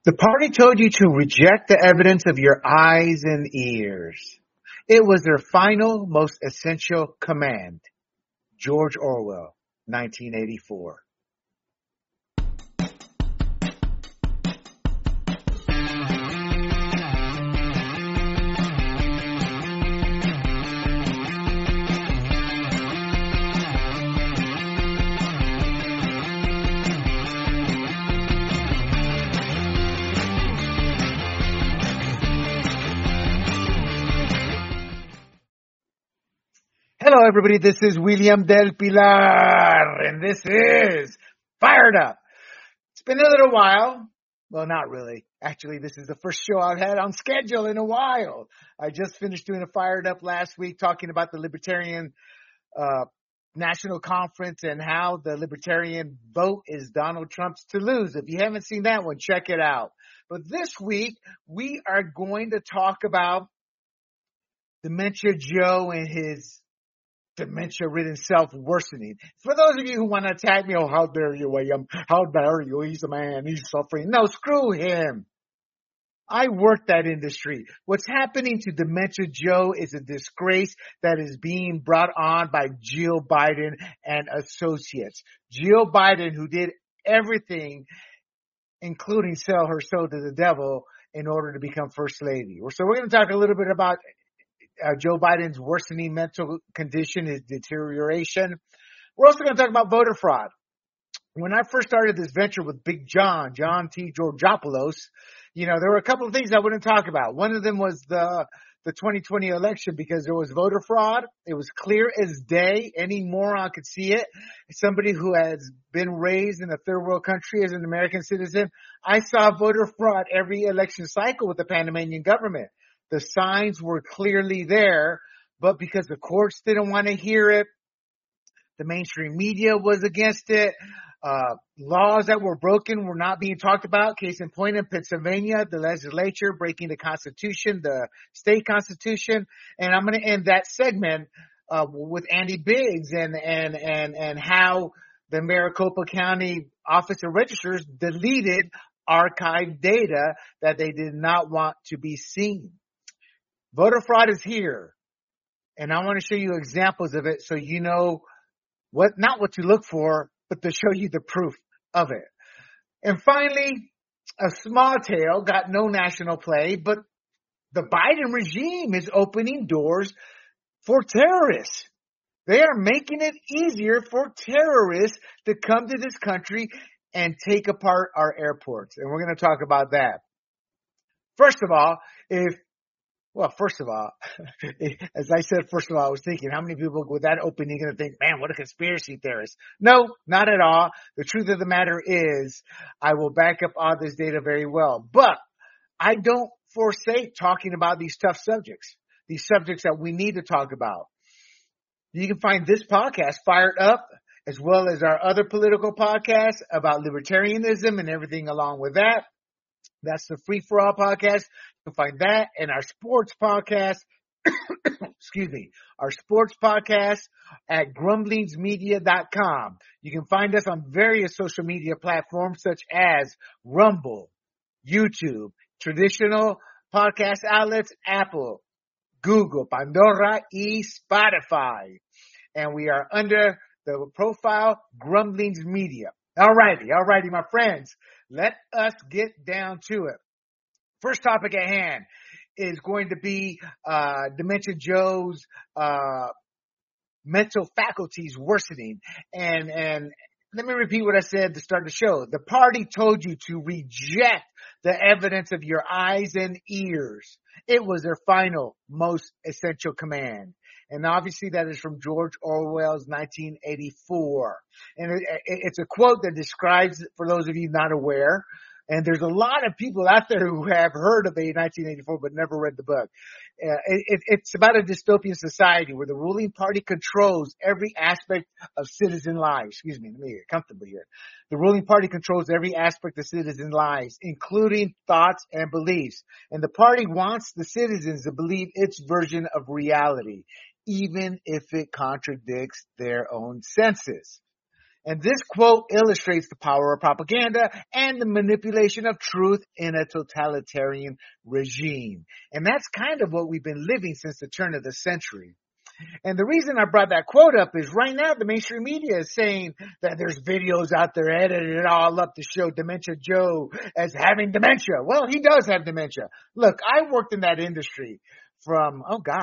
The party told you to reject the evidence of your eyes and ears. It was their final, most essential command. George Orwell, 1984. Hello, everybody. This is William Del Pilar, and this is Fired Up. It's been a little while. Well, not really. Actually, this is the first show I've had on schedule in a while. I just finished doing a Fired Up last week talking about the Libertarian National Conference and how the Libertarian vote is Donald Trump's to lose. If you haven't seen that one, check it out. But this week, we are going to talk about Dementia Joe and his dementia-ridden self worsening. For those of you who want to attack me, oh, how dare you, William? How dare you? He's a man. He's suffering. No, screw him. I work that industry. What's happening to Dementia Joe is a disgrace that is being brought on by Jill Biden and associates. Jill Biden, who did everything, including sell her soul to the devil in order to become first lady. So we're going to talk a little bit about Joe Biden's worsening mental condition, his deterioration. We're also going to talk about voter fraud. When I first started this venture with Big John T. Georgopoulos, there were a couple of things I wouldn't talk about. One of them was the 2020 election because there was voter fraud. It was clear as day. Any moron could see it. Somebody who has been raised in a third world country as an American citizen, I saw voter fraud every election cycle with the Panamanian government. The signs were clearly there, but because the courts didn't want to hear it, the mainstream media was against it. Laws that were broken were not being talked about. Case in point, in Pennsylvania, the legislature breaking the Constitution, the state Constitution. And I'm going to end that segment with Andy Biggs and how the Maricopa County Office of Registers deleted archived data that they did not want to be seen. Voter fraud is here, and I want to show you examples of it so you know not what to look for, but to show you the proof of it. And finally, a small tale got no national play, but the Biden regime is opening doors for terrorists. They are making it easier for terrorists to come to this country and take apart our airports, and we're going to talk about that. First of all, as I said, I was thinking, how many people with that opening are going to think, man, what a conspiracy theorist? No, not at all. The truth of the matter is I will back up all this data very well. But I don't forsake talking about these tough subjects, these subjects that we need to talk about. You can find this podcast, Fired Up, as well as our other political podcasts about libertarianism and everything along with that. That's the Free For All podcast. You can find that and our sports podcast, our sports podcast at grumblingsmedia.com. You can find us on various social media platforms such as Rumble, YouTube, traditional podcast outlets, Apple, Google, Pandora, and Spotify. And we are under the profile Grumblings Media. All righty, my friends. Let us get down to it. First topic at hand is going to be Dementia Joe's mental faculties worsening. And let me repeat what I said to start the show. The party told you to reject the evidence of your eyes and ears. It was their final, most essential command. And obviously that is from George Orwell's 1984. And it's a quote that describes, for those of you not aware, and there's a lot of people out there who have heard of a 1984 but never read the book. It's about a dystopian society where the ruling party controls every aspect of citizen lives. Excuse me, let me get comfortable here. The ruling party controls every aspect of citizen lives, including thoughts and beliefs. And the party wants the citizens to believe its version of reality, even if it contradicts their own senses. And this quote illustrates the power of propaganda and the manipulation of truth in a totalitarian regime. And that's kind of what we've been living since the turn of the century. And the reason I brought that quote up is right now the mainstream media is saying that there's videos out there edited all up to show Dementia Joe as having dementia. Well, he does have dementia. Look, I worked in that industry from,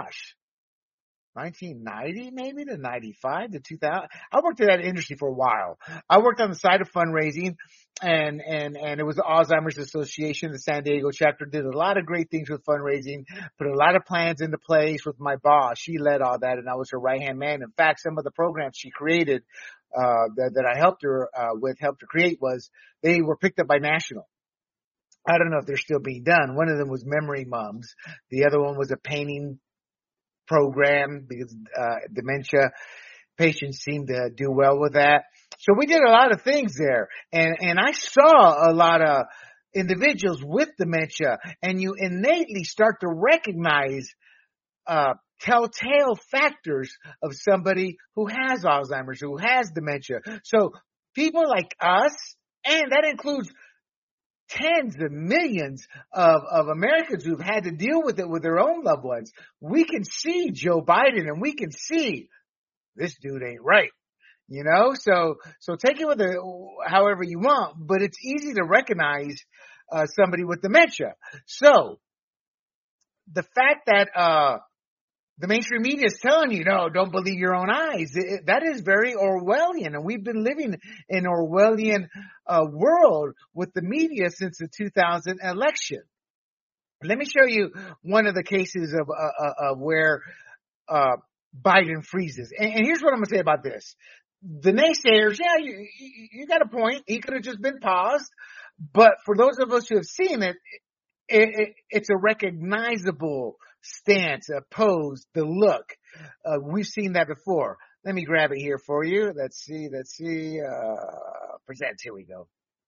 1990 maybe to 95 to 2000. I worked in that industry for a while. I worked on the side of fundraising and it was the Alzheimer's Association, the San Diego chapter, did a lot of great things with fundraising, put a lot of plans into place with my boss. She led all that and I was her right hand man. In fact, some of the programs she created, that I helped her create they were picked up by National. I don't know if they're still being done. One of them was Memory Mums. The other one was a painting program because dementia patients seem to do well with that. So we did a lot of things there. And I saw a lot of individuals with dementia, and you innately start to recognize telltale factors of somebody who has Alzheimer's, who has dementia. So people like us, and that includes tens of millions of Americans who've had to deal with it with their own loved ones. We can see Joe Biden and we can see this dude ain't right, so take it with however you want, but it's easy to recognize somebody with dementia. So the fact that the mainstream media is telling you, no, don't believe your own eyes. That is very Orwellian. And we've been living in Orwellian world with the media since the 2000 election. Let me show you one of the cases of where Biden freezes. And here's what I'm going to say about this. The naysayers, you got a point. He could have just been paused. But for those of us who have seen it, it's a recognizable stance, a pose, the look. We've seen that before. Let me grab it here for you. Let's see. Present. Here we go.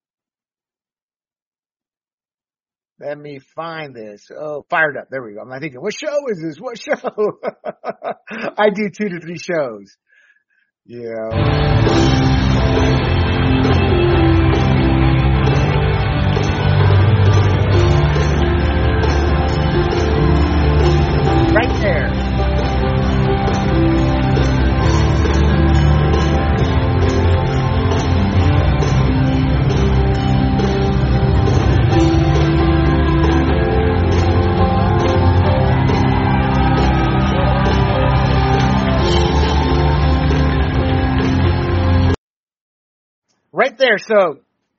Let me find this. Oh, Fired Up. There we go. I'm thinking, what show is this? What show? I do 2 to 3 shows. Right there. Right there. So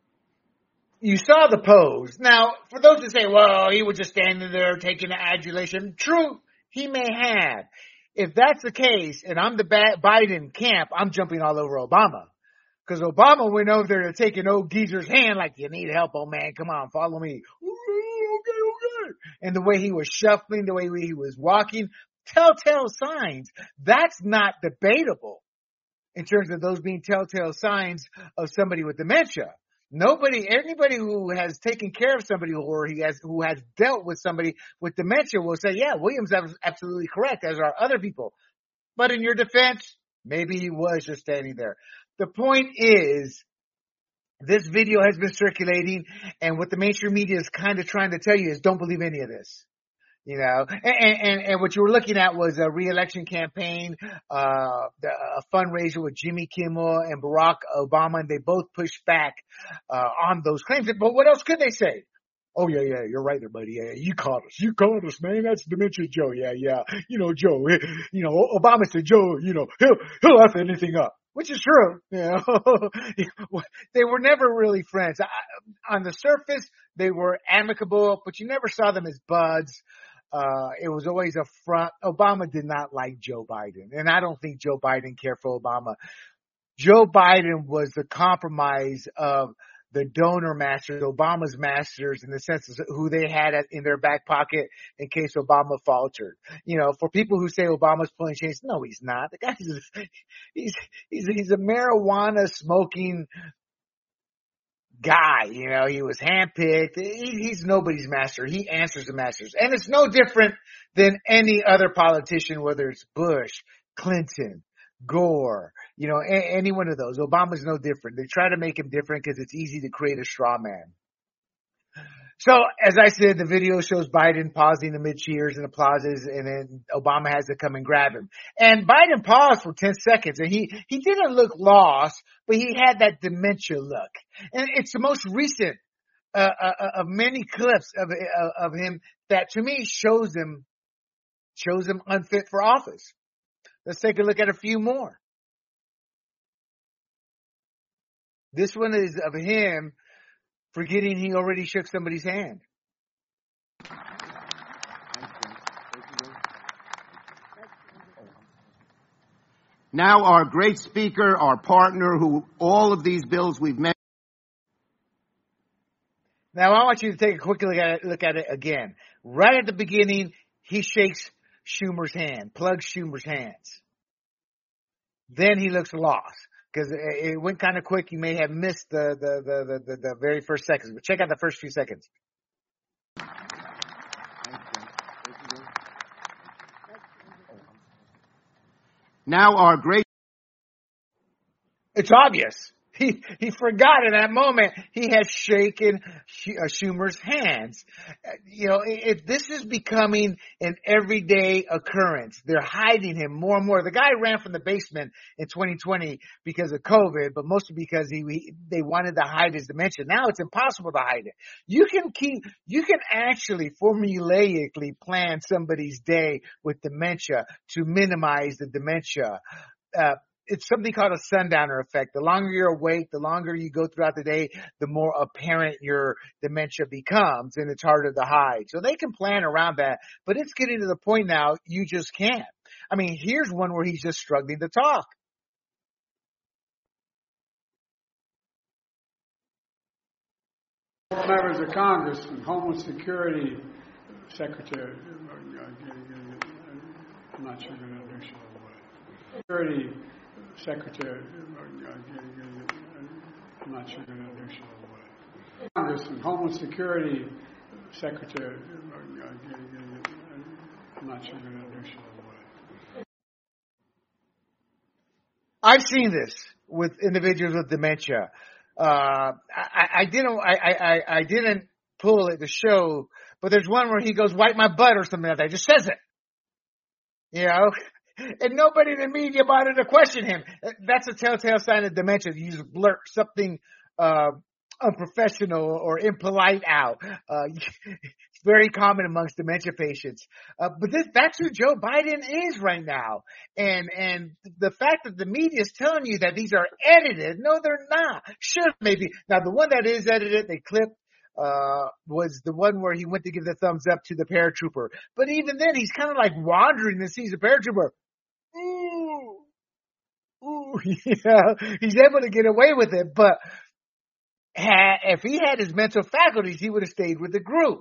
you saw the pose. Now, for those who say, well, he was just standing there taking the adulation. True. He may have. If that's the case, and I'm the Biden camp, I'm jumping all over Obama. Because Obama went over there to take an old geezer's hand like, you need help, old man. Come on, follow me. Okay. And the way he was shuffling, the way he was walking, telltale signs. That's not debatable in terms of those being telltale signs of somebody with dementia. Anybody who has taken care of somebody who has dealt with somebody with dementia will say, yeah, William's absolutely correct, as are other people. But in your defense, maybe he was just standing there. The point is, this video has been circulating, and what the mainstream media is kind of trying to tell you is don't believe any of this. And what you were looking at was a re-election campaign, a fundraiser with Jimmy Kimmel and Barack Obama, and they both pushed back on those claims. But what else could they say? Oh, yeah, you're right there, buddy. Yeah, you caught us, man. That's Dementia Joe. Yeah. Joe, Obama said, Joe, he'll F anything up, which is true. They were never really friends. On the surface, they were amicable, but you never saw them as buds. It was always a front. Obama did not like Joe Biden, and I don't think Joe Biden cared for Obama. Joe Biden was the compromise of the donor masters, Obama's masters, in the sense of who they had in their back pocket in case Obama faltered. For people who say Obama's pulling chains, no, he's not. The guy he's a marijuana smoking guy. He was handpicked. He's nobody's master. He answers the masters. And it's no different than any other politician, whether it's Bush, Clinton, Gore, any one of those. Obama's no different. They try to make him different because it's easy to create a straw man. So, as I said, the video shows Biden pausing amid cheers and applauses, and then Obama has to come and grab him. And Biden paused for 10 seconds, and he didn't look lost, but he had that dementia look. And it's the most recent of many clips of him that, to me, shows him unfit for office. Let's take a look at a few more. This one is of him forgetting he already shook somebody's hand. Now our great speaker, our partner, who all of these bills we've mentioned. Now I want you to take a quick look at it again. Right at the beginning, he shakes Schumer's hand, plugs Schumer's hands. Then he looks lost. Because it went kind of quick, you may have missed the very first seconds. But check out the first few seconds. Now our great... It's obvious. He forgot in that moment he had shaken Schumer's hands. If this is becoming an everyday occurrence, they're hiding him more and more. The guy ran from the basement in 2020 because of COVID, but mostly because they wanted to hide his dementia. Now it's impossible to hide it. You can actually formulaically plan somebody's day with dementia to minimize the dementia. It's something called a sundowner effect. The longer you're awake, the longer you go throughout the day, the more apparent your dementia becomes, and it's harder to hide. So they can plan around that, but it's getting to the point now you just can't. I mean, here's one where he's just struggling to talk. Members of Congress and Homeland Security Secretary, I'm not sure I'm going to introduce you all the way. Security Secretary, I'm not sure I'm going to introduce you all the way. Congress and Homeland Security Secretary, I'm not sure I'm going to introduce you all the way. I've seen this with individuals with dementia. I didn't pull it to show, but there's one where he goes, "Wipe my butt" or something like that. Just says it, and nobody in the media bothered to question him. That's a telltale sign of dementia. You just blurt something unprofessional or impolite out. It's very common amongst dementia patients. But that's who Joe Biden is right now. And the fact that the media is telling you that these are edited, no, they're not. Sure, maybe. Now, the one that is edited, they clipped, was the one where he went to give the thumbs up to the paratrooper. But even then, he's kind of like wandering and sees the paratrooper. Ooh, he's able to get away with it. But if he had his mental faculties, he would have stayed with the group.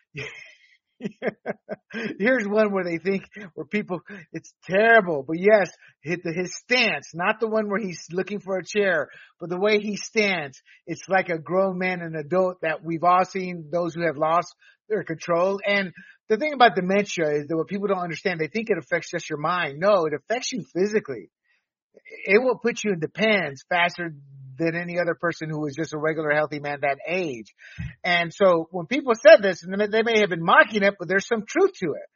Here's one where people, it's terrible. But yes, his stance, not the one where he's looking for a chair, but the way he stands, it's like a grown man and adult that we've all seen, those who have lost their control. And the thing about dementia is that what people don't understand, they think it affects just your mind. No, it affects you physically. It will put you in depends faster than any other person who is just a regular healthy man that age. And so when people said this, and they may have been mocking it, but there's some truth to it.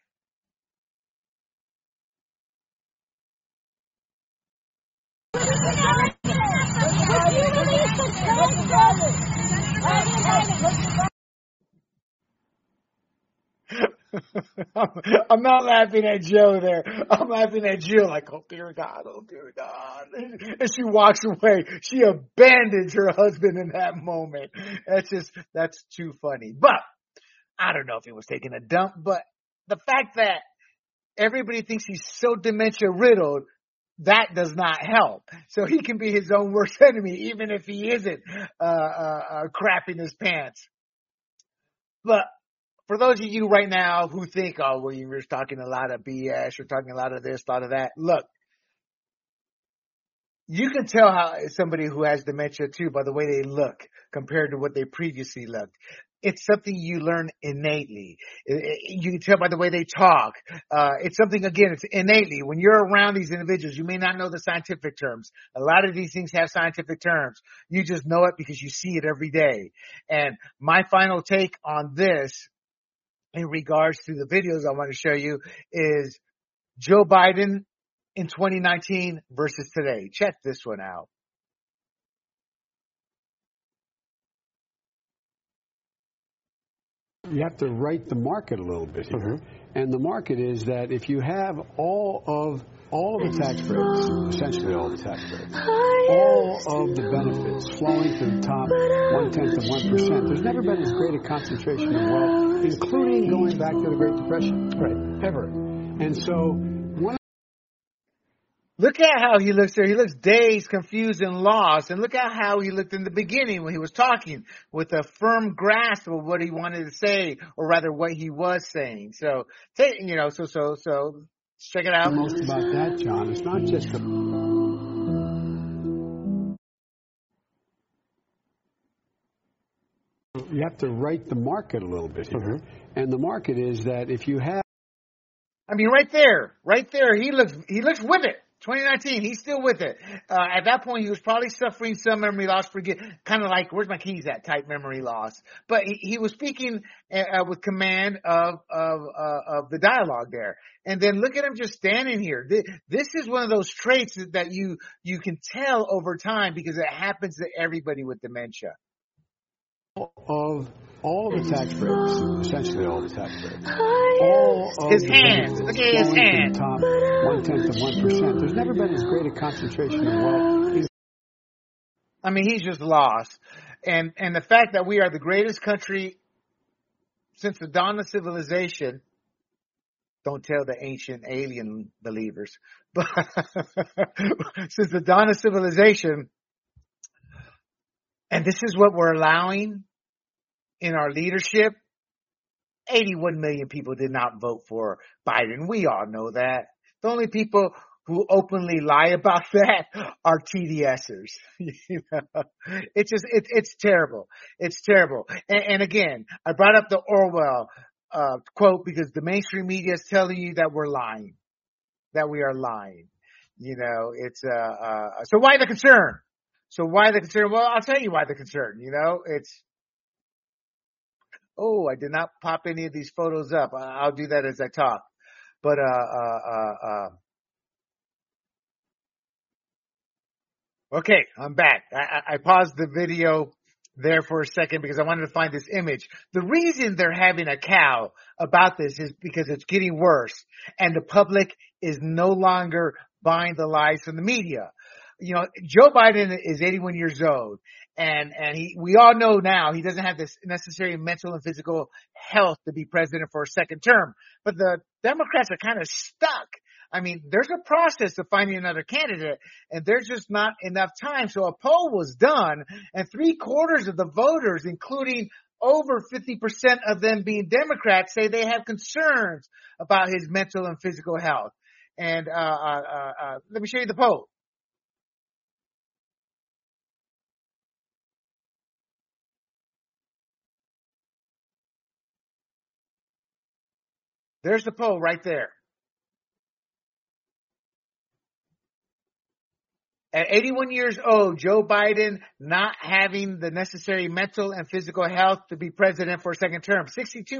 I'm not laughing at Joe there. I'm laughing at Jill like, oh dear God. And she walks away. She abandons her husband in that moment. That's too funny. But I don't know if he was taking a dump, but the fact that everybody thinks he's so dementia riddled, that does not help. So he can be his own worst enemy, even if he isn't crapping his pants. But for those of you right now who think, oh, well, you're talking a lot of BS, you're talking a lot of this, a lot of that. Look, you can tell how somebody who has dementia too by the way they look compared to what they previously looked. it's something you learn innately. You can tell by the way they talk. It's something, again, it's innately. When you're around these individuals, you may not know the scientific terms. A lot of these things have scientific terms. You just know it because you see it every day. And my final take on this in regards to the videos I want to show you is Joe Biden in 2019 versus today. Check this one out. You have to right the market a little bit here. And the market is that if you have all of the tax breaks, essentially all the tax breaks, all of the benefits flowing to the top 0.1%, there's never been as great a concentration of wealth, including going back to the Great Depression, ever. And so look at how he looks there. He looks dazed, confused, and lost. And look at how he looked in the beginning when he was talking with a firm grasp of what he wanted to say, or rather what he was saying. So, so check it out. The most about that, John, it's not just you have to right the market a little bit here. And the market is that if you have, I mean, right there, he looks with it. 2019, he's still with it. At that point, he was probably suffering some memory loss, kind of like, where's my keys at type memory loss. But he was speaking with command of the dialogue there. And then look at him just standing here. This is one of those traits that you can tell over time because it happens to everybody with dementia. Of all of the tax breaks, essentially all the tax breaks, all of his the hands, look at his hands. Top 0.1%. There's never been as great a concentration of wealth. I mean, he's just lost, and the fact that we are the greatest country since the dawn of civilization. Don't tell the ancient alien believers, but since the dawn of civilization. And this is what we're allowing in our leadership. 81 million people did not vote for Biden. We all know that. The only people who openly lie about that are TDSers. You know? It's terrible. It's terrible. And again, I brought up the Orwell quote because the mainstream media is telling you that we're lying, that we are lying. You know, it's so why the concern? So why the concern? Well, I'll tell you why the concern. You know, I did not pop any of these photos up. I'll do that as I talk. But, okay, I'm back. I paused the video there for a second because I wanted to find this image. The reason they're having a cow about this is because it's getting worse and the public is no longer buying the lies from the media. You know, Joe Biden is 81 years old and we all know now he doesn't have this necessary mental and physical health to be president for a second term, but the Democrats are kind of stuck. I mean, there's a process to finding another candidate and there's just not enough time. So a poll was done and 3/4 of the voters, including over 50% of them being Democrats, say they have concerns about his mental and physical health. And, let me show you the poll. There's the poll right there. At 81 years old, Joe Biden not having the necessary mental and physical health to be president for a second term, 62%.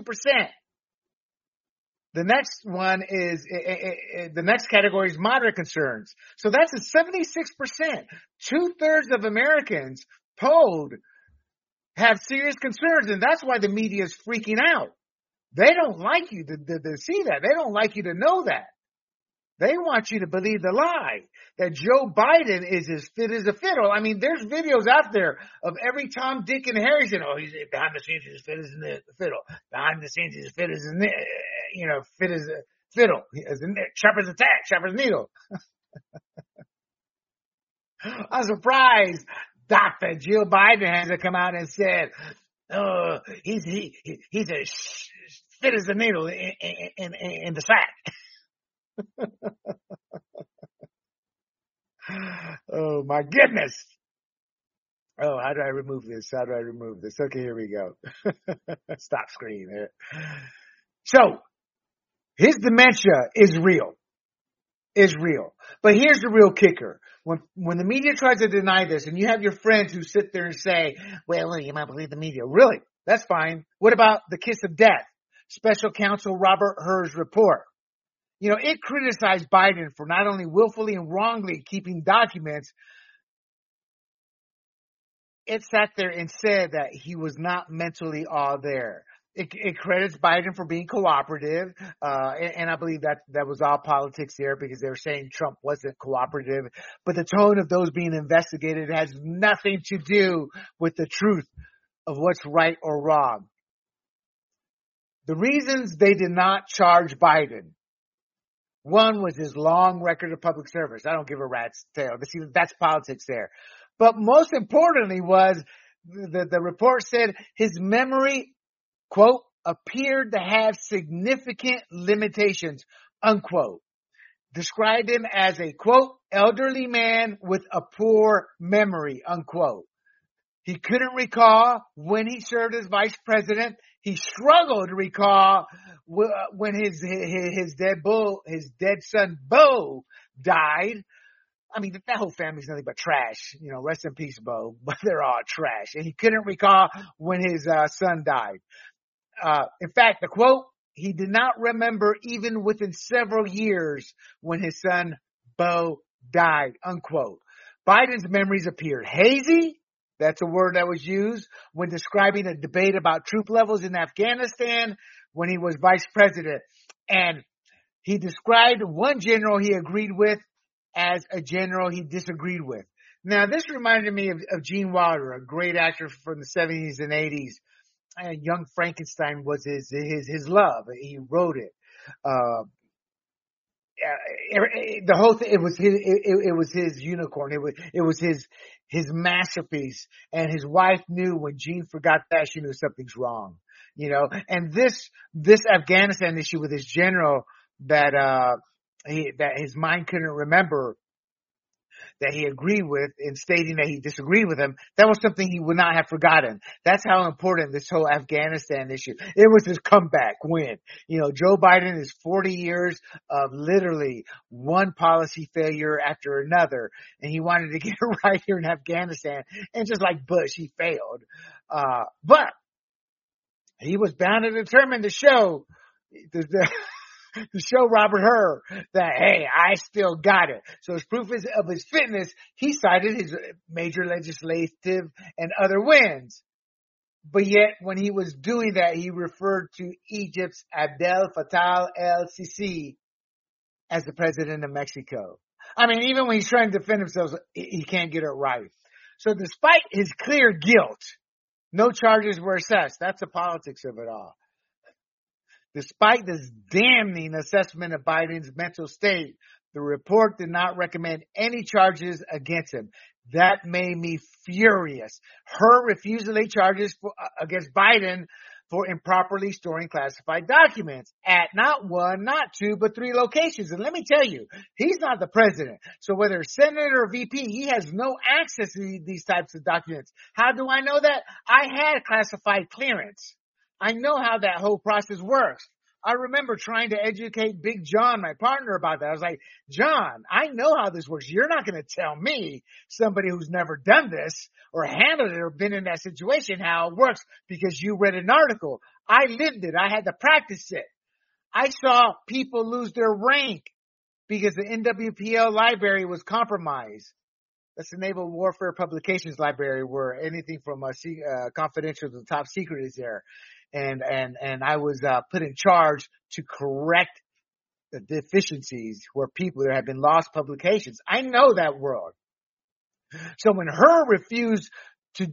The next one is, the next category is moderate concerns. So that's a 76%. 2/3 of Americans polled have serious concerns, and that's why the media is freaking out. They don't like you to see that. They don't like you to know that. They want you to believe the lie that Joe Biden is as fit as a fiddle. I mean, there's videos out there of every Tom, Dick, and Harry saying, "Oh, he's behind the scenes, he's as fit as a fiddle. Behind the scenes, he's as fit as fit as a fiddle, sharp as a tack, sharp as a needle." I'm surprised Dr. Jill Biden hasn't come out and said, "Oh, he's as fit as a needle in the sack." Oh my goodness. Oh, how do I remove this? How do I remove this? Okay, here we go. Stop screen there. So, his dementia is real. But here's the real kicker. When the media tries to deny this, and you have your friends who sit there and say, well, you might believe the media. Really? That's fine. What about the kiss of death? Special counsel Robert Hur's report. You know, it criticized Biden for not only willfully and wrongly keeping documents, it sat there and said that he was not mentally all there. It credits Biden for being cooperative, and I believe that was all politics there because they were saying Trump wasn't cooperative. But the tone of those being investigated has nothing to do with the truth of what's right or wrong. The reasons they did not charge Biden, one was his long record of public service. I don't give a rat's tail. That's politics there. But most importantly was the report said his memory, quote, appeared to have significant limitations, unquote. Described him as a, quote, elderly man with a poor memory, unquote. He couldn't recall when he served as vice president. He struggled to recall when his dead son, Bo, died. I mean, that whole family's nothing but trash. You know, rest in peace, Bo, but they're all trash. And he couldn't recall when his son died. In fact, the quote, he did not remember even within several years when his son, Bo, died, unquote. Biden's memories appeared hazy. That's a word that was used when describing a debate about troop levels in Afghanistan when he was vice president. And he described one general he agreed with as a general he disagreed with. Now, this reminded me of Gene Wilder, a great actor from the 70s and 80s. Young Frankenstein was his love. He wrote it. The whole thing, it was his unicorn. It was his masterpiece. And his wife knew when Gene forgot that, she knew something's wrong, you know. And this Afghanistan issue with his general that his mind couldn't remember, that he agreed with, in stating that he disagreed with him, that was something he would not have forgotten. That's how important this whole Afghanistan issue. It was his comeback win. You know, Joe Biden is 40 years of literally one policy failure after another, and he wanted to get it right here in Afghanistan. And just like Bush, he failed. But he was bound and determined to show to show Robert Hur that, hey, I still got it. So as proof of his fitness, he cited his major legislative and other wins. But yet, when he was doing that, he referred to Egypt's Abdel Fattah el-Sisi as the president of Mexico. I mean, even when he's trying to defend himself, he can't get it right. So despite his clear guilt, no charges were assessed. That's the politics of it all. Despite this damning assessment of Biden's mental state, the report did not recommend any charges against him. That made me furious. Her refused to lay charges against Biden for improperly storing classified documents at not one, not two, but 3 locations. And let me tell you, he's not the president. So whether senator or VP, he has no access to these types of documents. How do I know that? I had classified clearance. I know how that whole process works. I remember trying to educate Big John, my partner, about that. I was like, John, I know how this works. You're not going to tell me, somebody who's never done this or handled it or been in that situation, how it works because you read an article. I lived it. I had to practice it. I saw people lose their rank because the NWPL library was compromised. That's the Naval Warfare Publications Library, where anything from confidential to top secret is there. And I was put in charge to correct the deficiencies where there have been lost publications. I know that world. So when Hur refused to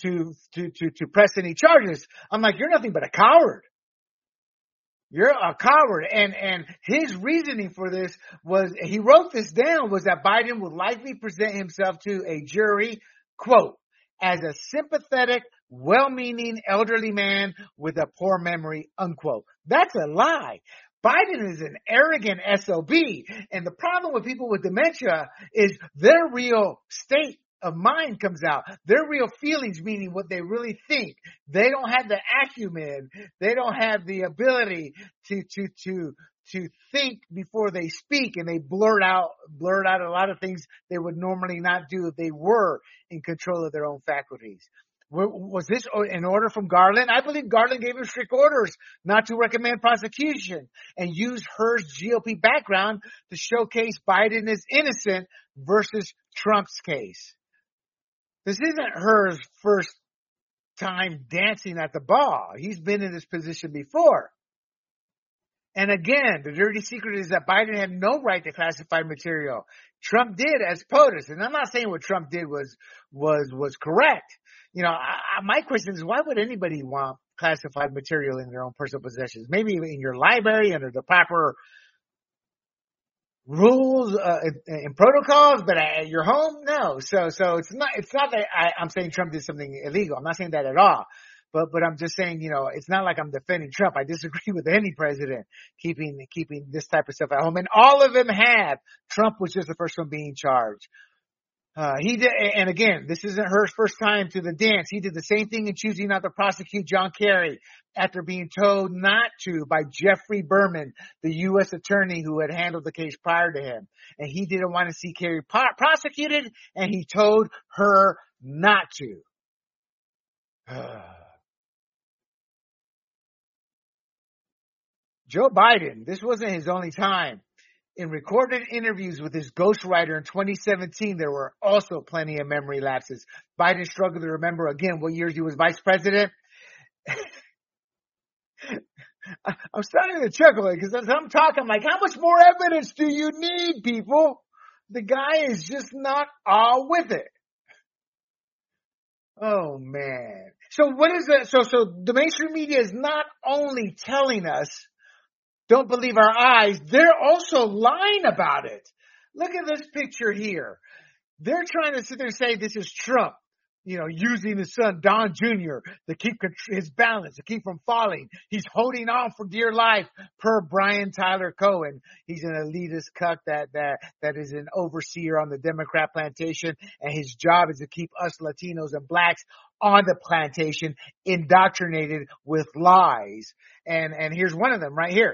press any charges, I'm like, you're nothing but a coward. You're a coward. And his reasoning for this was, he wrote this down, was that Biden would likely present himself to a jury, quote, as a sympathetic, well-meaning elderly man with a poor memory, unquote. That's a lie. Biden is an arrogant SOB. And the problem with people with dementia is their real state of mind comes out. Their real feelings, meaning what they really think. They don't have the acumen. They don't have the ability to think before they speak, and they blurt out a lot of things they would normally not do if they were in control of their own faculties. Was this an order from Garland? I believe Garland gave him strict orders not to recommend prosecution and use Hur's GOP background to showcase Biden is innocent versus Trump's case. This isn't Hur's first time dancing at the bar. He's been in this position before. And again, the dirty secret is that Biden had no right to classified material. Trump did as POTUS. And I'm not saying what Trump did was correct. You know, my question is, why would anybody want classified material in their own personal possessions? Maybe in your library under the proper rules and protocols, but at your home, no. So it's not that I'm saying Trump did something illegal. I'm not saying that at all. But I'm just saying, you know, it's not like I'm defending Trump. I disagree with any president keeping this type of stuff at home. And all of them have. Trump was just the first one being charged. He did, and again, this isn't her first time to the dance. He did the same thing in choosing not to prosecute John Kerry after being told not to by Jeffrey Berman, the U.S. attorney who had handled the case prior to him. And he didn't want to see Kerry prosecuted, and he told her not to. Joe Biden, this wasn't his only time. In recorded interviews with his ghostwriter in 2017, there were also plenty of memory lapses. Biden struggled to remember again what years he was vice president. I'm starting to chuckle because as I'm talking, I'm like, how much more evidence do you need, people? The guy is just not all with it. Oh, man. So what is that? So the mainstream media is not only telling us don't believe our eyes, they're also lying about it. Look at this picture here. They're trying to sit there and say this is Trump, you know, using his son, Don Jr., to keep his balance, to keep from falling. He's holding on for dear life, per Brian Tyler Cohen. He's an elitist cuck that is an overseer on the Democrat plantation, and his job is to keep us Latinos and blacks on the plantation indoctrinated with lies. And here's one of them right here.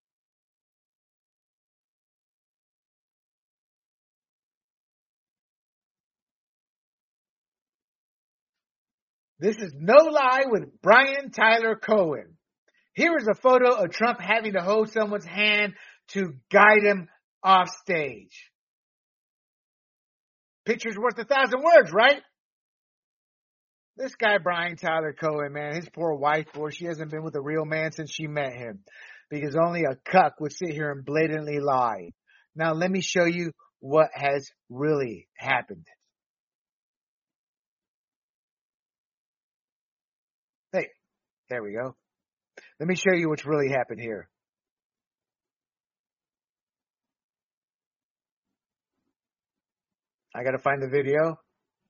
This is No Lie with Brian Tyler Cohen. Here is a photo of Trump having to hold someone's hand to guide him off stage. Picture's worth 1,000 words, right? This guy, Brian Tyler Cohen, man, his poor wife, boy, she hasn't been with a real man since she met him. Because only a cuck would sit here and blatantly lie. Now, let me show you what has really happened. Hey, there we go. Let me show you what's really happened here. I got to find the video.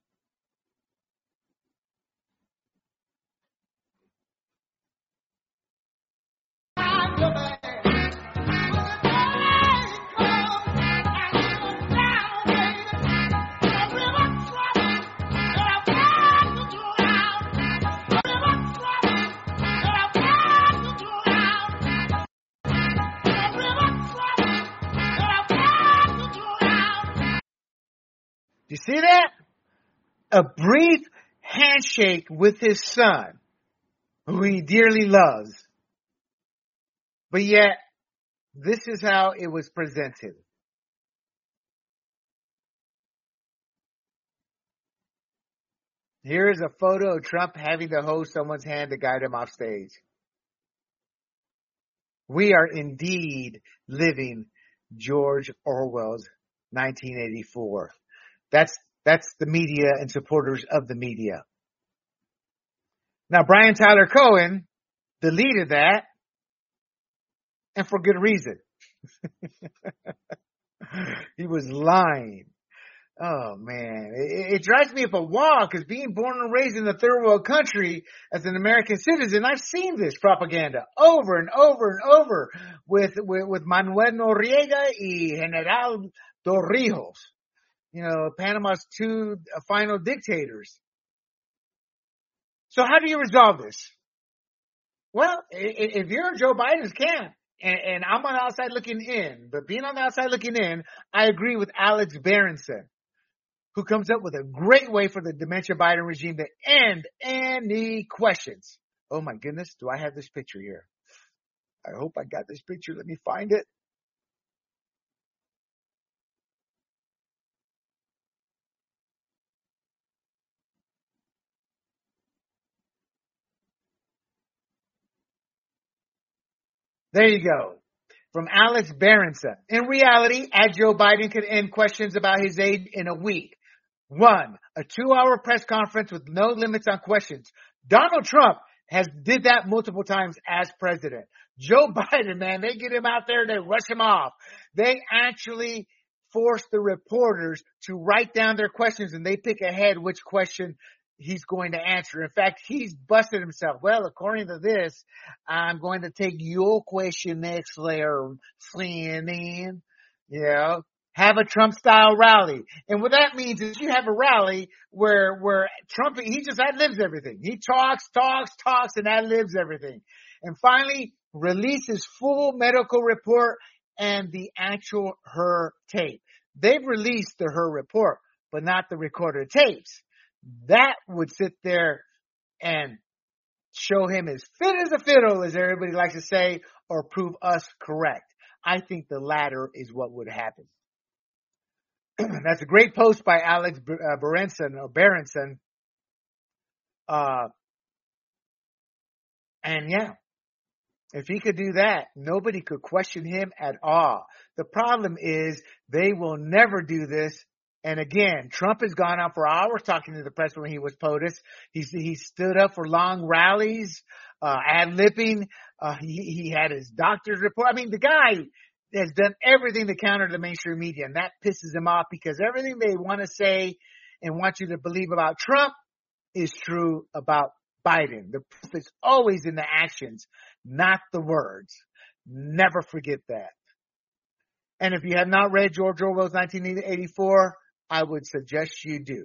You see that? A brief handshake with his son, who he dearly loves. But yet, this is how it was presented. Here is a photo of Trump having to hold someone's hand to guide him off stage. We are indeed living George Orwell's 1984. That's the media and supporters of the media. Now, Brian Tyler Cohen deleted that, and for good reason. He was lying. Oh, man. It drives me up a wall because being born and raised in a third world country as an American citizen, I've seen this propaganda over and over and over with Manuel Noriega y General Torrijos. Panama's two final dictators. So how do you resolve this? Well, if you're Joe Biden's camp, and I'm on the outside looking in, but being on the outside looking in, I agree with Alex Berenson, who comes up with a great way for the dementia Biden regime to end any questions. Oh my goodness, do I have this picture here? I hope I got this picture. Let me find it. There you go. From Alex Berenson. In reality, Joe Biden could end questions about his aid in a week. 1, a 2-hour press conference with no limits on questions. Donald Trump did that multiple times as president. Joe Biden, man, they get him out there, they rush him off. They actually force the reporters to write down their questions, and they pick ahead which question he's going to answer. In fact, he's busted himself. Well, according to this, I'm going to take your question next, layer, CNN. Have a Trump-style rally. And what that means is you have a rally where Trump, he just ad-libs everything. He talks, and ad-libs everything. And finally, releases full medical report and the actual her tape. They've released the her report, but not the recorded tapes. That would sit there and show him as fit as a fiddle, as everybody likes to say, or prove us correct. I think the latter is what would happen. That's a great post by Alex Berenson. And yeah, if he could do that, nobody could question him at all. The problem is they will never do this. And again, Trump has gone on for hours talking to the press when he was POTUS. He stood up for long rallies, ad-libbing. He had his doctor's report. I mean, the guy has done everything to counter the mainstream media, and that pisses him off because everything they want to say and want you to believe about Trump is true about Biden. The proof is always in the actions, not the words. Never forget that. And if you have not read George Orwell's 1984, I would suggest you do.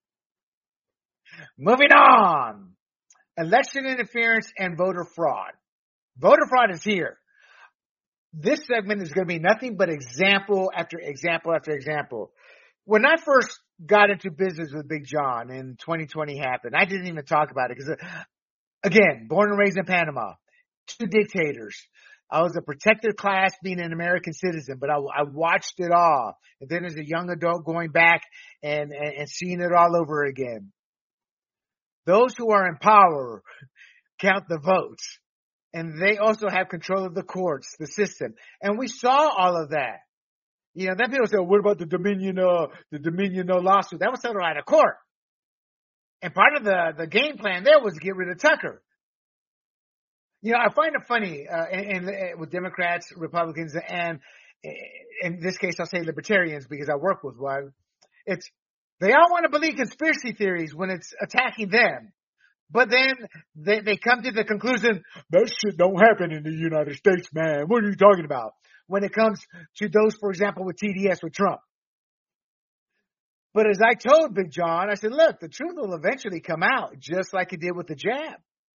Moving on. Election interference and voter fraud. Voter fraud is here. This segment is going to be nothing but example after example after example. When I first got into business with Big John and 2020 happened, I didn't even talk about it because, again, born and raised in Panama, 2 dictators. I was a protected class being an American citizen, but I watched it all. And then as a young adult going back and seeing it all over again. Those who are in power count the votes. And they also have control of the courts, the system. And we saw all of that. Then people say, what about the Dominion lawsuit? That was settled out of court. And part of the game plan there was to get rid of Tucker. I find it funny with Democrats, Republicans, and in this case, I'll say libertarians because I work with one. They all want to believe conspiracy theories when it's attacking them. But then they come to the conclusion, that shit don't happen in the United States, man. What are you talking about? When it comes to those, for example, with TDS with Trump. But as I told Big John, I said, look, the truth will eventually come out, just like it did with the jab.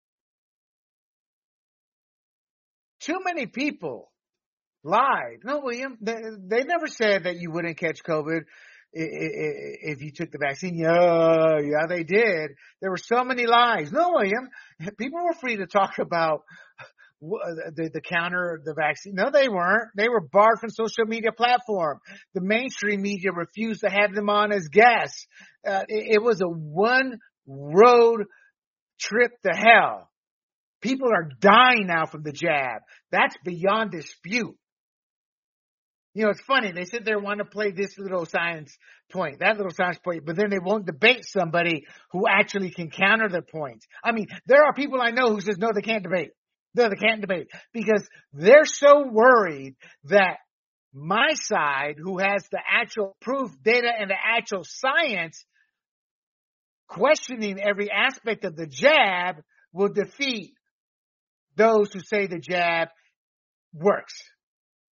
Too many people lied. No, William, they never said that you wouldn't catch COVID if you took the vaccine. Yeah, they did. There were so many lies. No, William, people were free to talk about the counter, the vaccine. No, they weren't. They were barred from social media platform. The mainstream media refused to have them on as guests. It was a one road trip to hell. People are dying now from the jab. That's beyond dispute. It's funny. They sit there and want to play this little science point, that little science point, but then they won't debate somebody who actually can counter their points. I mean, there are people I know who says, no, they can't debate. No, they can't debate because they're so worried that my side, who has the actual proof, data, and the actual science, questioning every aspect of the jab will defeat those who say the jab works.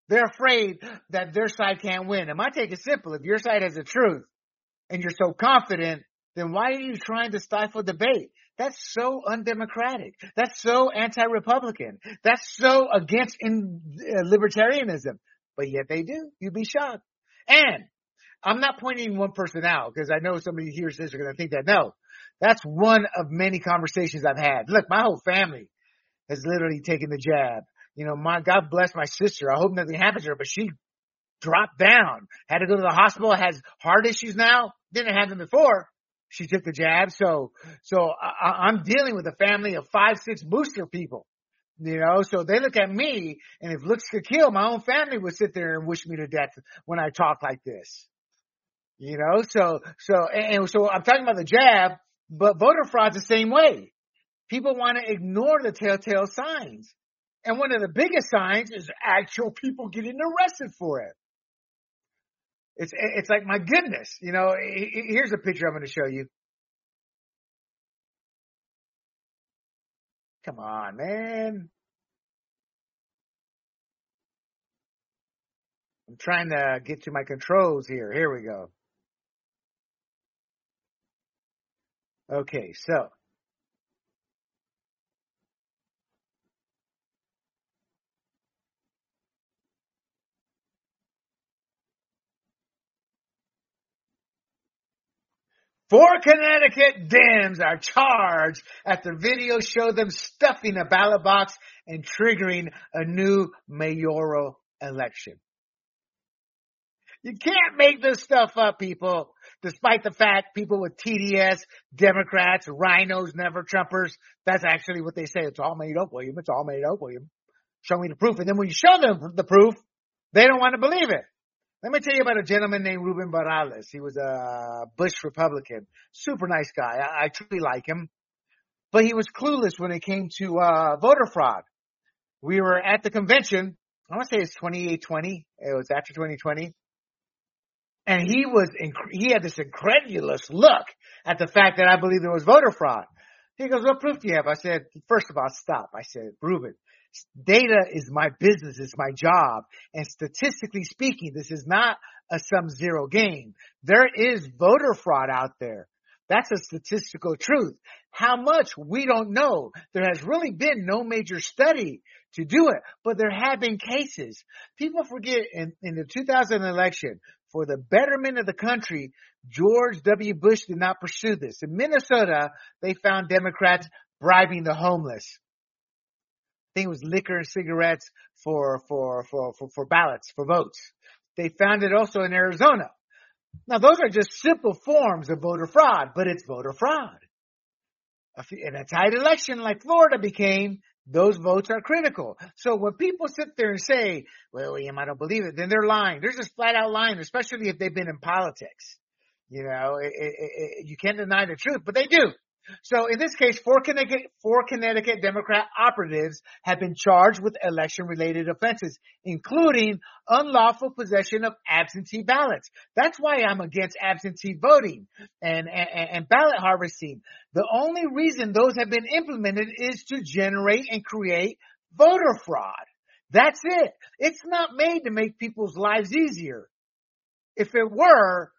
They're afraid that their side can't win. And my take is simple. If your side has the truth and you're so confident, then why are you trying to stifle debate? That's so undemocratic. That's so anti-Republican. That's so against libertarianism. But yet they do. You'd be shocked. And I'm not pointing one person out because I know somebody hears this are going to think that. No, that's one of many conversations I've had. Look, my whole family has literally taken the jab. You know, God bless my sister. I hope nothing happens to her, but she dropped down, had to go to the hospital, has heart issues now, didn't have them before. She took the jab. So I'm dealing with a family of 5-6 booster people, you know, so they look at me, and if looks could kill, my own family would sit there and wish me to death when I talk like this, you know, so I'm talking about the jab, but voter fraud's the same way. People want to ignore the telltale signs. And one of the biggest signs is actual people getting arrested for it. It's like, my goodness, you know, here's a picture I'm going to show you. Come on, man. I'm trying to get to my controls here. Here we go. Okay, so. Four Connecticut Dems are charged after video showed them stuffing a ballot box and triggering a new mayoral election. You can't make this stuff up, people, despite the fact people with TDS, Democrats, rhinos, never Trumpers, that's actually what they say. It's all made up, William. It's all made up, William. Show me the proof. And then when you show them the proof, they don't want to believe it. Let me tell you about a gentleman named Ruben Barrales. He was a Bush Republican. Super nice guy. I truly like him. But he was clueless when it came to voter fraud. We were at the convention. I want to say it's 2820. It was after 2020. And he had this incredulous look at the fact that I believe there was voter fraud. He goes, what proof do you have? I said, first of all, stop. I said, Ruben, data is my business. It's my job. And statistically speaking, this is not a sum zero game. There is voter fraud out there. That's a statistical truth. How much? We don't know. There has really been no major study to do it, but there have been cases. People forget in the 2000 election, for the betterment of the country, George W. Bush did not pursue this. In Minnesota, they found Democrats bribing the homeless. I think it was liquor and cigarettes for ballots, for votes. They found it also in Arizona. Now, those are just simple forms of voter fraud, but it's voter fraud. In a tight election like Florida became, those votes are critical. So when people sit there and say, well, William, I don't believe it, then they're lying. They're just flat out lying, especially if they've been in politics. You know, you can't deny the truth, but they do. So in this case, four Connecticut Democrat operatives have been charged with election-related offenses, including unlawful possession of absentee ballots. That's why I'm against absentee voting and ballot harvesting. The only reason those have been implemented is to generate and create voter fraud. That's it. It's not made to make people's lives easier. If it were,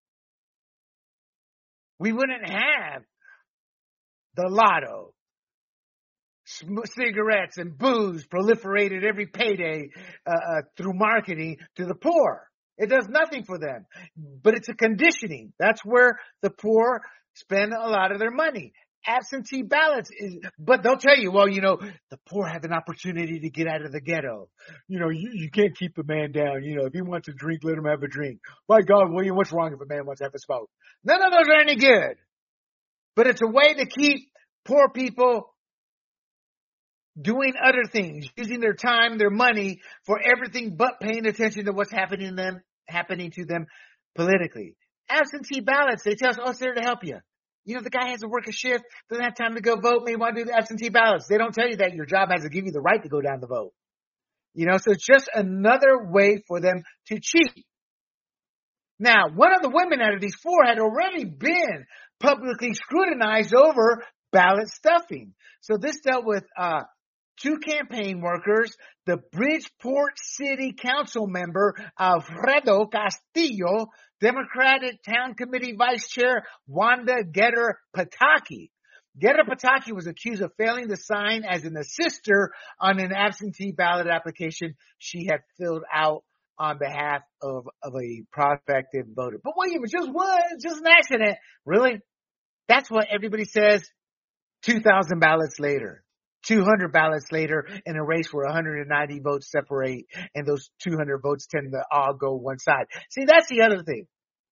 we wouldn't have the lotto, cigarettes and booze proliferated every payday through marketing to the poor. It does nothing for them, but it's a conditioning. That's where the poor spend a lot of their money. Absentee ballots but they'll tell you, well, you know, the poor have an opportunity to get out of the ghetto. You know, you can't keep a man down. You know, if he wants to drink, let him have a drink. My God, William, what's wrong if a man wants to have a smoke? None of those are any good. But it's a way to keep poor people doing other things, using their time, their money for everything but paying attention to what's happening to them politically. Absentee ballots, they tell us, oh, it's there to help you. You know, the guy has to work a shift, doesn't have time to go vote, may want to do the absentee ballots. They don't tell you that your job has to give you the right to go down to vote. You know, so it's just another way for them to cheat. Now, one of the women out of these four had already been publicly scrutinized over ballot stuffing. So this dealt with 2 campaign workers, the Bridgeport City Council member Alfredo Castillo, Democratic Town Committee Vice Chair Wanda Getter Pataki. Getter Pataki was accused of failing to sign as an assister on an absentee ballot application she had filled out on behalf of a prospective voter. But wait, it was just what? Just an accident. Really? That's what everybody says 2,000 ballots later. 200 ballots later in a race where 190 votes separate, and those 200 votes tend to all go one side. See, that's the other thing.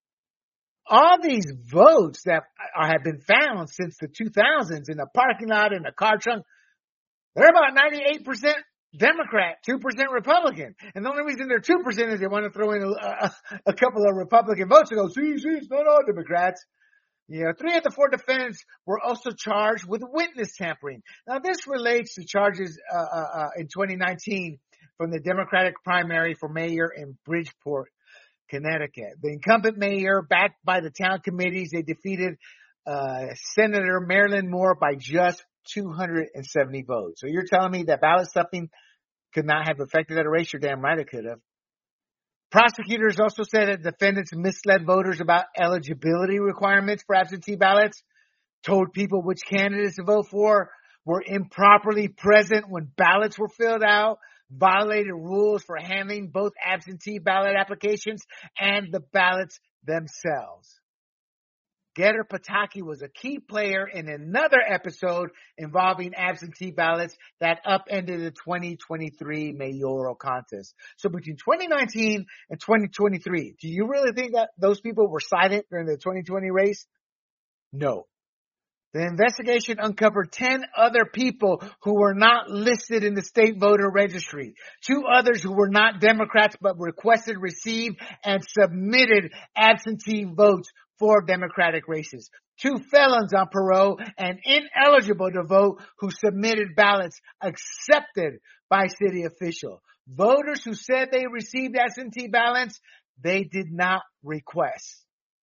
All these votes that have been found since the 2000s in the parking lot, in the car trunk, they're about 98% Democrat, 2% Republican. And the only reason they're 2% is they want to throw in a couple of Republican votes to go, see, it's not all Democrats. 3 of the 4 defendants were also charged with witness tampering. Now, this relates to charges in 2019 from the Democratic primary for mayor in Bridgeport, Connecticut. The incumbent mayor, backed by the town committees, they defeated Senator Marilyn Moore by just 270 votes. So you're telling me that ballot stuffing could not have affected that race? You're damn right it could have. Prosecutors also said that defendants misled voters about eligibility requirements for absentee ballots, told people which candidates to vote for, were improperly present when ballots were filled out, violated rules for handling both absentee ballot applications and the ballots themselves. Getter Pataki was a key player in another episode involving absentee ballots that upended the 2023 mayoral contest. So between 2019 and 2023, do you really think that those people were silent during the 2020 race? No. The investigation uncovered 10 other people who were not listed in the state voter registry. 2 others who were not Democrats but requested, received, and submitted absentee votes for Democratic races. 2 felons on parole and ineligible to vote who submitted ballots accepted by city officials. Voters who said they received absentee ballots, they did not request.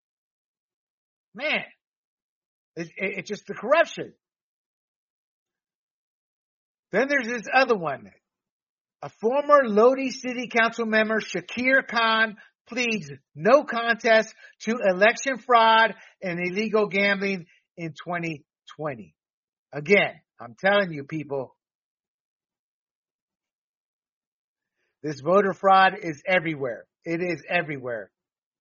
Man, it's just the corruption. Then there's this other one. A former Lodi City Council member, Shakir Khan, pleads no contest to election fraud and illegal gambling in 2020. Again, I'm telling you people, this voter fraud is everywhere. It is everywhere.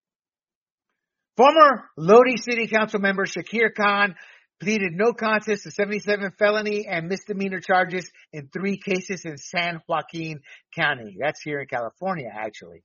Former Lodi City Council member Shakir Khan pleaded no contest to 77 felony and misdemeanor charges in 3 cases in San Joaquin County. That's here in California, actually.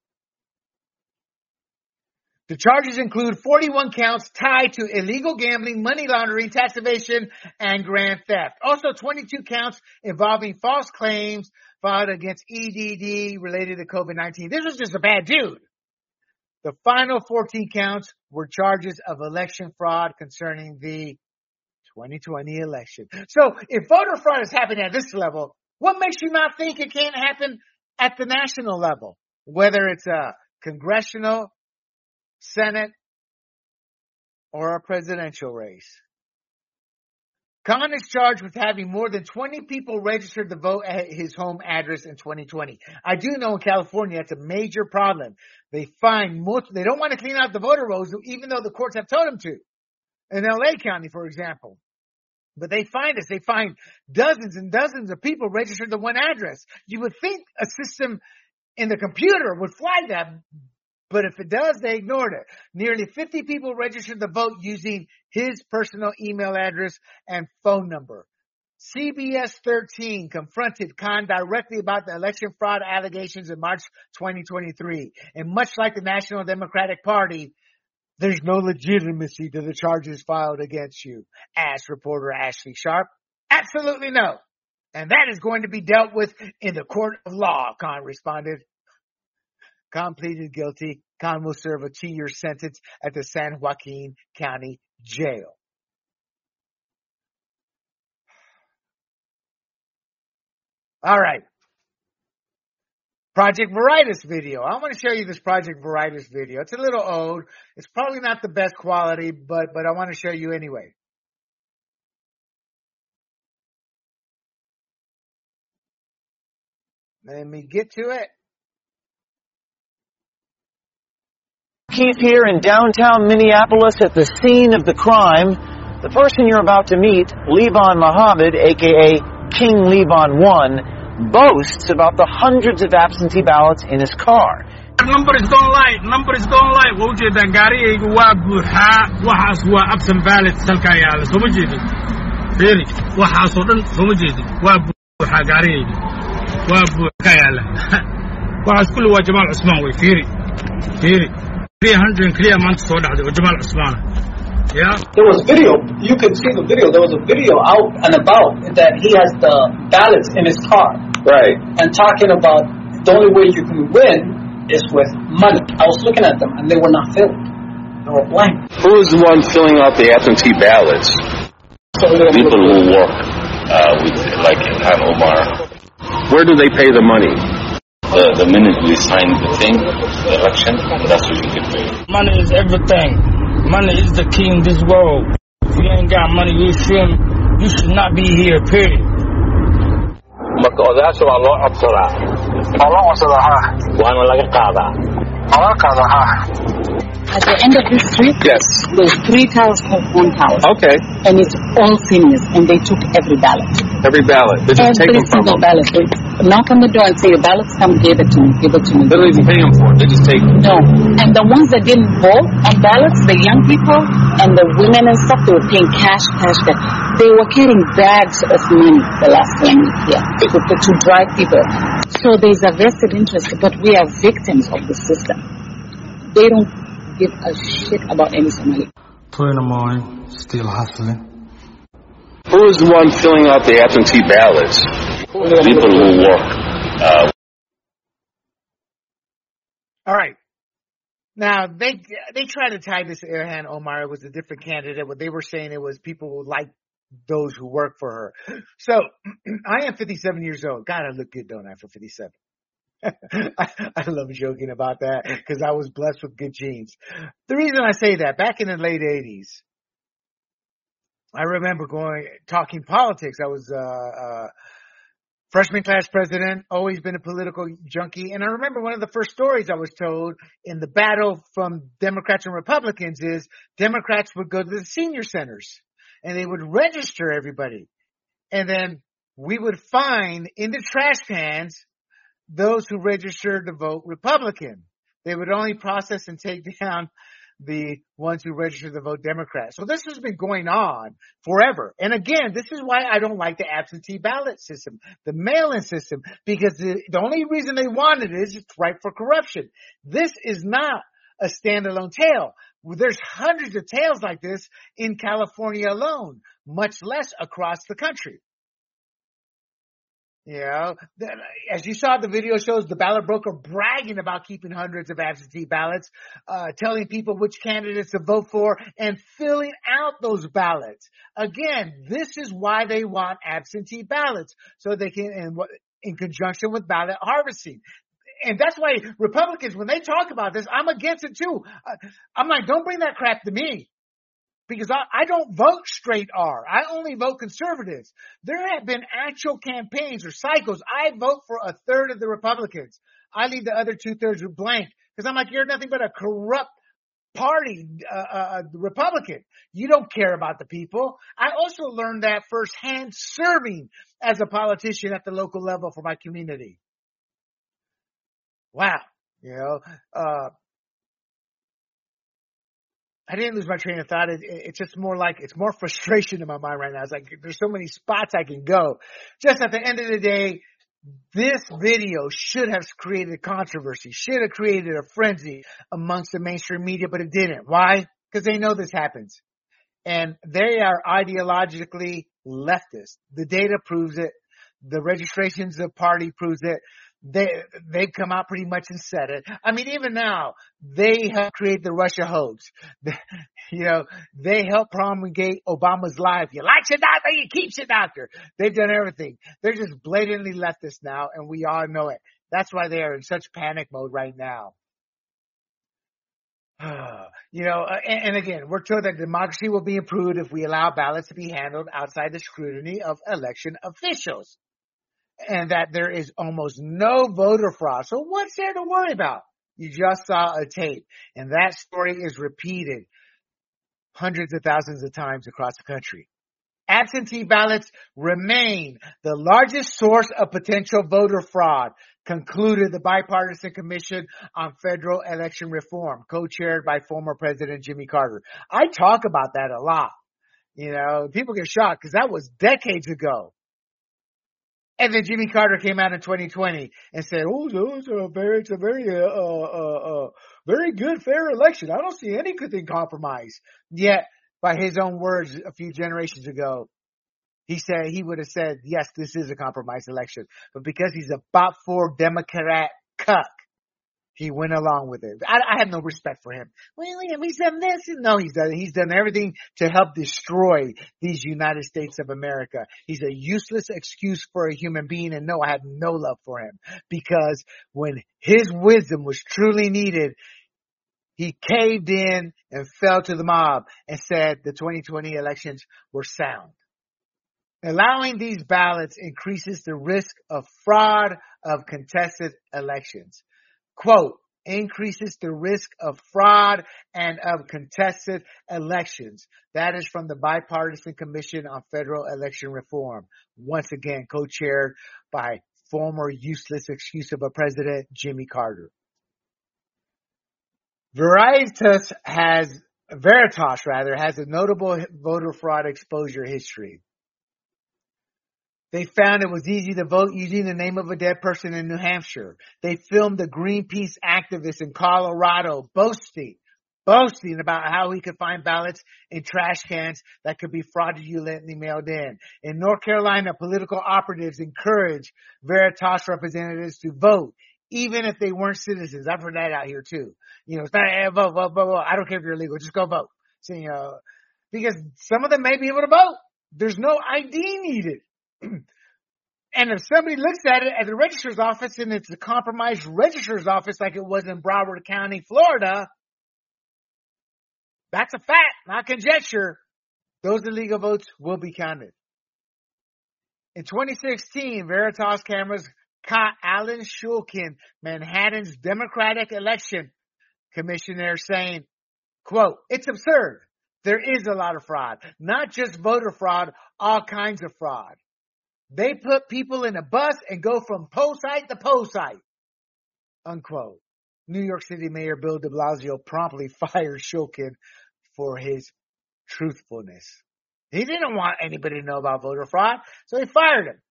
The charges include 41 counts tied to illegal gambling, money laundering, tax evasion, and grand theft. Also 22 counts involving false claims filed against EDD related to COVID-19. This was just a bad dude. The final 14 counts were charges of election fraud concerning the 2020 election. So if voter fraud is happening at this level, what makes you not think it can't happen at the national level? Whether it's a congressional, Senate, or a presidential race. Khan is charged with having more than 20 people registered to vote at his home address in 2020. I do know in California it's a major problem. They don't want to clean out the voter rolls, even though the courts have told them to. In LA County, for example. But they find dozens and dozens of people registered to one address. You would think a system in the computer would flag that. But if it does, they ignored it. Nearly 50 people registered to vote using his personal email address and phone number. CBS 13 confronted Khan directly about the election fraud allegations in March 2023. And much like the National Democratic Party, there's no legitimacy to the charges filed against you, asked reporter Ashley Sharp. Absolutely no. And that is going to be dealt with in the court of law, Khan responded. Khan pleaded guilty. Khan will serve a 2-year sentence at the San Joaquin County Jail. All right. Project Veritas video. I want to show you this Project Veritas video. It's a little old. It's probably not the best quality, but I want to show you anyway. Let me get to it. Keith here in downtown Minneapolis at the scene of the crime. The person you're about to meet, Levon Muhammad, a.k.a. King Levon 1, boasts about the hundreds of absentee ballots in his car. Numbers don't lie. Waujeeda gaarigaygu waa buuxaa. Waxaas waa absent ballots halkaa yaala. Soo ma jeedin? Fiiri. Waxaasoo dhan soo ma jeedin? Waa buuxaa gaarigaygu. Waa buuxaa yaala. Waxaas kulli waa Jamaal Cusmaan way. Fiiri. 300 clear maanta soo dhacday oo Jamaal Cusmaan. Yeah. There was video. You could see the video. There was a video out and about that he has the ballots in his car. Right. And talking about the only way you can win is with money. I was looking at them and they were not filled. They were blank. Who is the one filling out the absentee ballots? People who work with, like Ilhan Omar. Where do they pay the money? The minute we sign the thing, the election, that's what you get paid. Money is everything. Money is the key in this world. If you ain't got money, you should not be here, period. Marka odayaasha waa loo codsadaa. Waa loo codsadaa, ha. Waana laga qaadaa. Waa laga qaadaa, ha. At the end of this street, Yes. there's 3 towers called one tower. Okay. And it's all seniors, and they took every ballot. Every ballot. They just take Every them from single them. ballot. They knock on the door and say, your ballots, come give it to me, give it to me. They don't even pay them for it. They just take them. No. And the ones that didn't vote on ballots, the young people and the women and stuff, they were paying cash. They were carrying bags of money the last time here to drive people. So there's a vested interest, but we are victims of the system. They don't give a shit about any Somali. 2 in the morning, still hustling. Who is the one filling out the absentee ballots? People who work. All right. Now, they try to tie this to Ilhan Omar. It was a different candidate. What they were saying, it was people who like those who work for her. So, I am 57 years old. God, I look good, don't I, for 57? I love joking about that because I was blessed with good genes. The reason I say that, back in the late 80s, I remember talking politics. I was freshman class president, always been a political junkie. And I remember one of the first stories I was told in the battle from Democrats and Republicans is Democrats would go to the senior centers and they would register everybody. And then we would find in the trash cans those who registered to vote Republican. They would only process and take down the ones who registered to vote Democrat. So this has been going on forever. And again, this is why I don't like the absentee ballot system, the mail-in system, because the only reason they wanted it is it's ripe for corruption. This is not a standalone tale. There's hundreds of tales like this in California alone, much less across the country. You know, as you saw, the video shows the ballot broker bragging about keeping hundreds of absentee ballots, telling people which candidates to vote for and filling out those ballots. Again, this is why they want absentee ballots, so they can, in conjunction with ballot harvesting. And that's why Republicans, when they talk about this, I'm against it too. I'm like, don't bring that crap to me. Because I don't vote straight R. I only vote conservatives. There have been actual campaigns or cycles. I vote for a third of the Republicans. I leave the other 2/3 blank. Because I'm like, you're nothing but a corrupt party, Republican. You don't care about the people. I also learned that firsthand serving as a politician at the local level for my community. Wow. You know, I didn't lose my train of thought. It's just more like, it's more frustration in my mind right now. It's like, there's so many spots I can go. Just at the end of the day, this video should have created controversy, should have created a frenzy amongst the mainstream media, but it didn't. Why? Because they know this happens. And they are ideologically leftist. The data proves it. The registrations of the party proves it. They've come out pretty much and said it. I mean, even now, they helped create the Russia hoax. You know, they helped promulgate Obama's lies. You like your doctor, you keep your doctor. They've done everything. They're just blatantly leftist now, and we all know it. That's why they are in such panic mode right now. You know, and again, we're told that democracy will be improved if we allow ballots to be handled outside the scrutiny of election officials. and that there is almost no voter fraud. So what's there to worry about? You just saw a tape, and that story is repeated hundreds of thousands of times across the country. Absentee ballots remain the largest source of potential voter fraud, concluded the Bipartisan Commission on Federal Election Reform, co-chaired by former President Jimmy Carter. I talk about that a lot. You know, people get shocked because that was decades ago. And then Jimmy Carter came out in 2020 and said, "Oh, it's a very good, fair election. I don't see anything compromised." Yet, by his own words, a few generations ago, he said he would have said, "Yes, this is a compromised election," but because he's a bot-for Democrat cuck, he went along with it. I have no respect for him. Well, he's done this. No, he's done everything to help destroy these United States of America. He's a useless excuse for a human being, and no, I have no love for him, because when his wisdom was truly needed, he caved in and fell to the mob and said the 2020 elections were sound. Allowing these ballots increases the risk of fraud of contested elections. Quote, increases the risk of fraud and of contested elections. That is from the Bipartisan Commission on Federal Election Reform. Once again, co-chaired by former useless excuse of a president, Jimmy Carter. Veritas has a notable voter fraud exposure history. They found it was easy to vote using the name of a dead person in New Hampshire. They filmed a Greenpeace activist in Colorado boasting about how he could find ballots in trash cans that could be fraudulently mailed in. In North Carolina, political operatives encourage Veritas representatives to vote, even if they weren't citizens. I've heard that out here too. You know, it's not vote. I don't care if you're illegal, just go vote. So, you know, because some of them may be able to vote. There's no ID needed. And if somebody looks at it at the registrar's office and it's a compromised registrar's office like it was in Broward County, Florida, that's a fact, not conjecture. Those illegal votes will be counted. In 2016, Veritas cameras caught Alan Shulkin, Manhattan's Democratic Election Commissioner, saying, quote, "It's absurd. There is a lot of fraud, not just voter fraud, all kinds of fraud. They put people in a bus and go from poll site to poll site," unquote. New York City Mayor Bill de Blasio promptly fired Shulkin for his truthfulness. He didn't want anybody to know about voter fraud, so he fired him.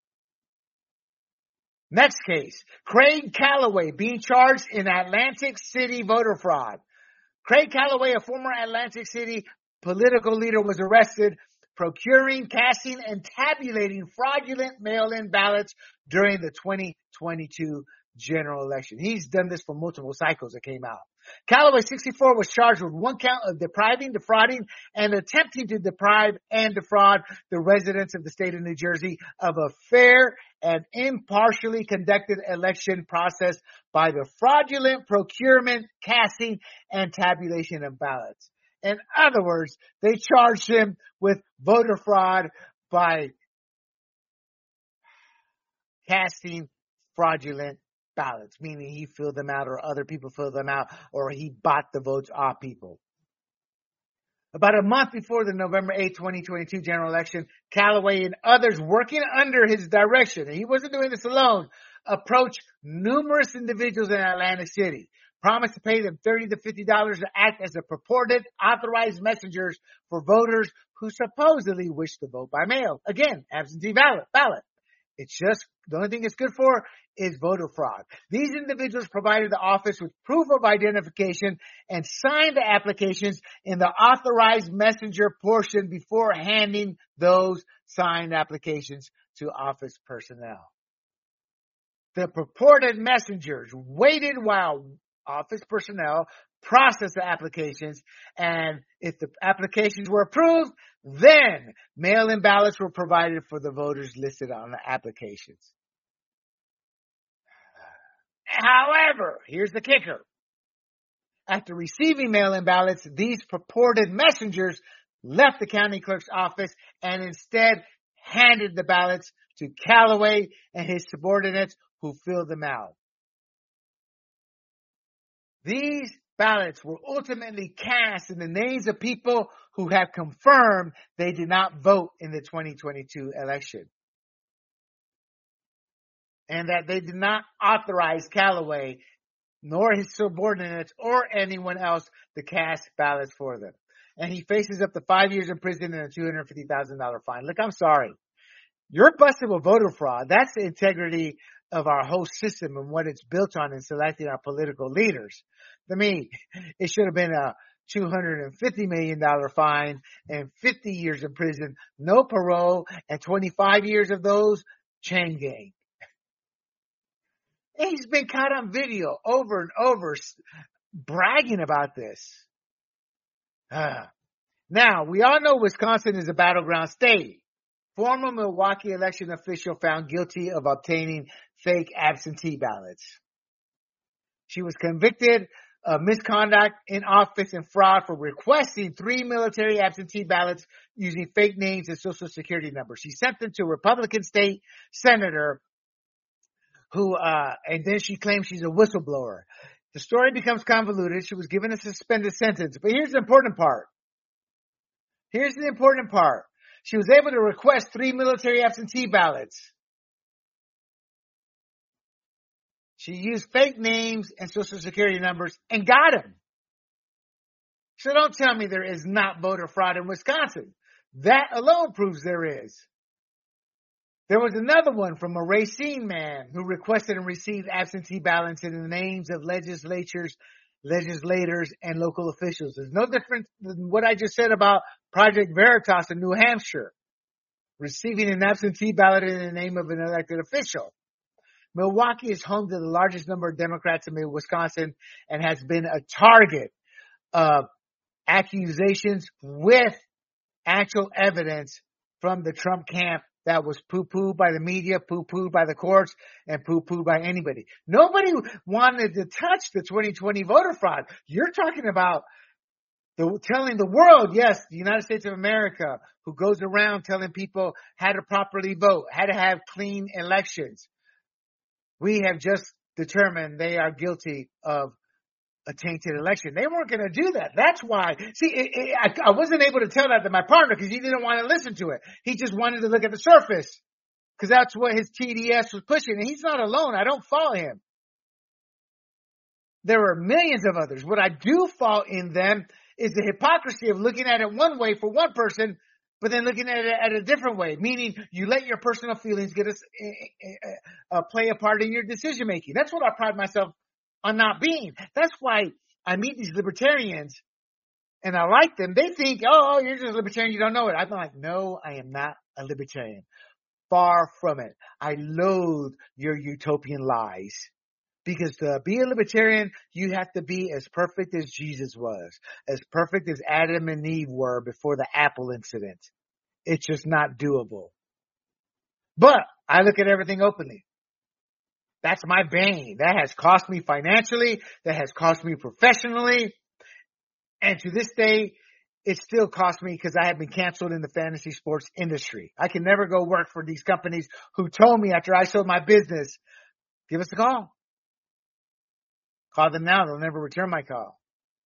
Next case, Craig Calloway being charged in Atlantic City voter fraud. Craig Calloway, a former Atlantic City political leader, was arrested procuring, casting, and tabulating fraudulent mail-in ballots during the 2022 general election. He's done this for multiple cycles that came out. Calloway, 64, was charged with one count of depriving, defrauding, and attempting to deprive and defraud the residents of the state of New Jersey of a fair and impartially conducted election process by the fraudulent procurement, casting, and tabulation of ballots. In other words, they charged him with voter fraud by casting fraudulent ballots, meaning he filled them out or other people filled them out, or he bought the votes off people. About a month before the November 8, 2022 general election, Calloway and others working under his direction, and he wasn't doing this alone, approached numerous individuals in Atlantic City, promised to pay them $30 to $50 to act as a purported authorized messengers for voters who supposedly wish to vote by mail. Again, absentee ballot. It's just, the only thing it's good for is voter fraud. These individuals provided the office with proof of identification and signed the applications in the authorized messenger portion before handing those signed applications to office personnel. The purported messengers waited while office personnel processed the applications, and if the applications were approved, then mail-in ballots were provided for the voters listed on the applications. However, here's the kicker. After receiving mail-in ballots, these purported messengers left the county clerk's office and instead handed the ballots to Callaway and his subordinates who filled them out. These ballots were ultimately cast in the names of people who have confirmed they did not vote in the 2022 election, and that they did not authorize Callaway nor his subordinates or anyone else to cast ballots for them. And he faces up to 5 years in prison and a $250,000 fine. Look, I'm sorry. You're busted with voter fraud. That's the integrity of our whole system and what it's built on in selecting our political leaders. To me, it should have been a $250 million fine and 50 years in prison, no parole, and 25 years of those chain gang. And he's been caught on video over and over bragging about this. Now, we all know Wisconsin is a battleground state. Former Milwaukee election official found guilty of obtaining fake absentee ballots. She was convicted of misconduct in office and fraud for requesting 3 military absentee ballots using fake names and social security numbers. She sent them to a Republican state senator who, and then she claims she's a whistleblower. The story becomes convoluted. She was given a suspended sentence. But here's the important part. She was able to request 3 military absentee ballots. She used fake names and social security numbers and got them. So don't tell me there is not voter fraud in Wisconsin. That alone proves there is. There was another one from a Racine man who requested and received absentee ballots in the names of legislators, and local officials. There's no difference than what I just said about Project Veritas in New Hampshire, receiving an absentee ballot in the name of an elected official. Milwaukee is home to the largest number of Democrats in Wisconsin and has been a target of accusations with actual evidence from the Trump camp that was poo-pooed by the media, poo-pooed by the courts, and poo-pooed by anybody. Nobody wanted to touch the 2020 voter fraud. You're talking about telling the world, yes, the United States of America, who goes around telling people how to properly vote, how to have clean elections. We have just determined they are guilty of a tainted election. They weren't going to do that. That's why. See, I wasn't able to tell that to my partner because he didn't want to listen to it. He just wanted to look at the surface because that's what his TDS was pushing. And he's not alone. I don't follow him. There are millions of others. What I do fault in them is the hypocrisy of looking at it one way for one person, but then looking at it at a different way, meaning you let your personal feelings play a part in your decision making. That's what I pride myself on not being. That's why I meet these libertarians and I like them. They think, oh, you're just a libertarian. You don't know it. I'm like, no, I am not a libertarian. Far from it. I loathe your utopian lies. Because to be a libertarian, you have to be as perfect as Jesus was, as perfect as Adam and Eve were before the Apple incident. It's just not doable. But I look at everything openly. That's my bane. That has cost me financially. That has cost me professionally. And to this day, it still costs me because I have been canceled in the fantasy sports industry. I can never go work for these companies who told me after I sold my business, give us a call. Call them now. They'll never return my call.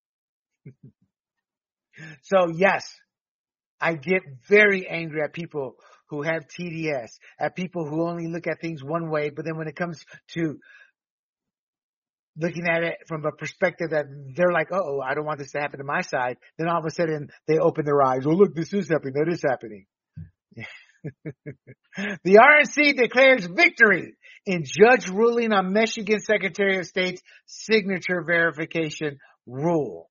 So yes, I get very angry at people who have TDS, at people who only look at things one way, but then when it comes to looking at it from a perspective that they're like, oh, I don't want this to happen to my side, then all of a sudden they open their eyes. Oh, look, this is happening. That is happening. The RNC declares victory in judge ruling on Michigan Secretary of State's signature verification rule.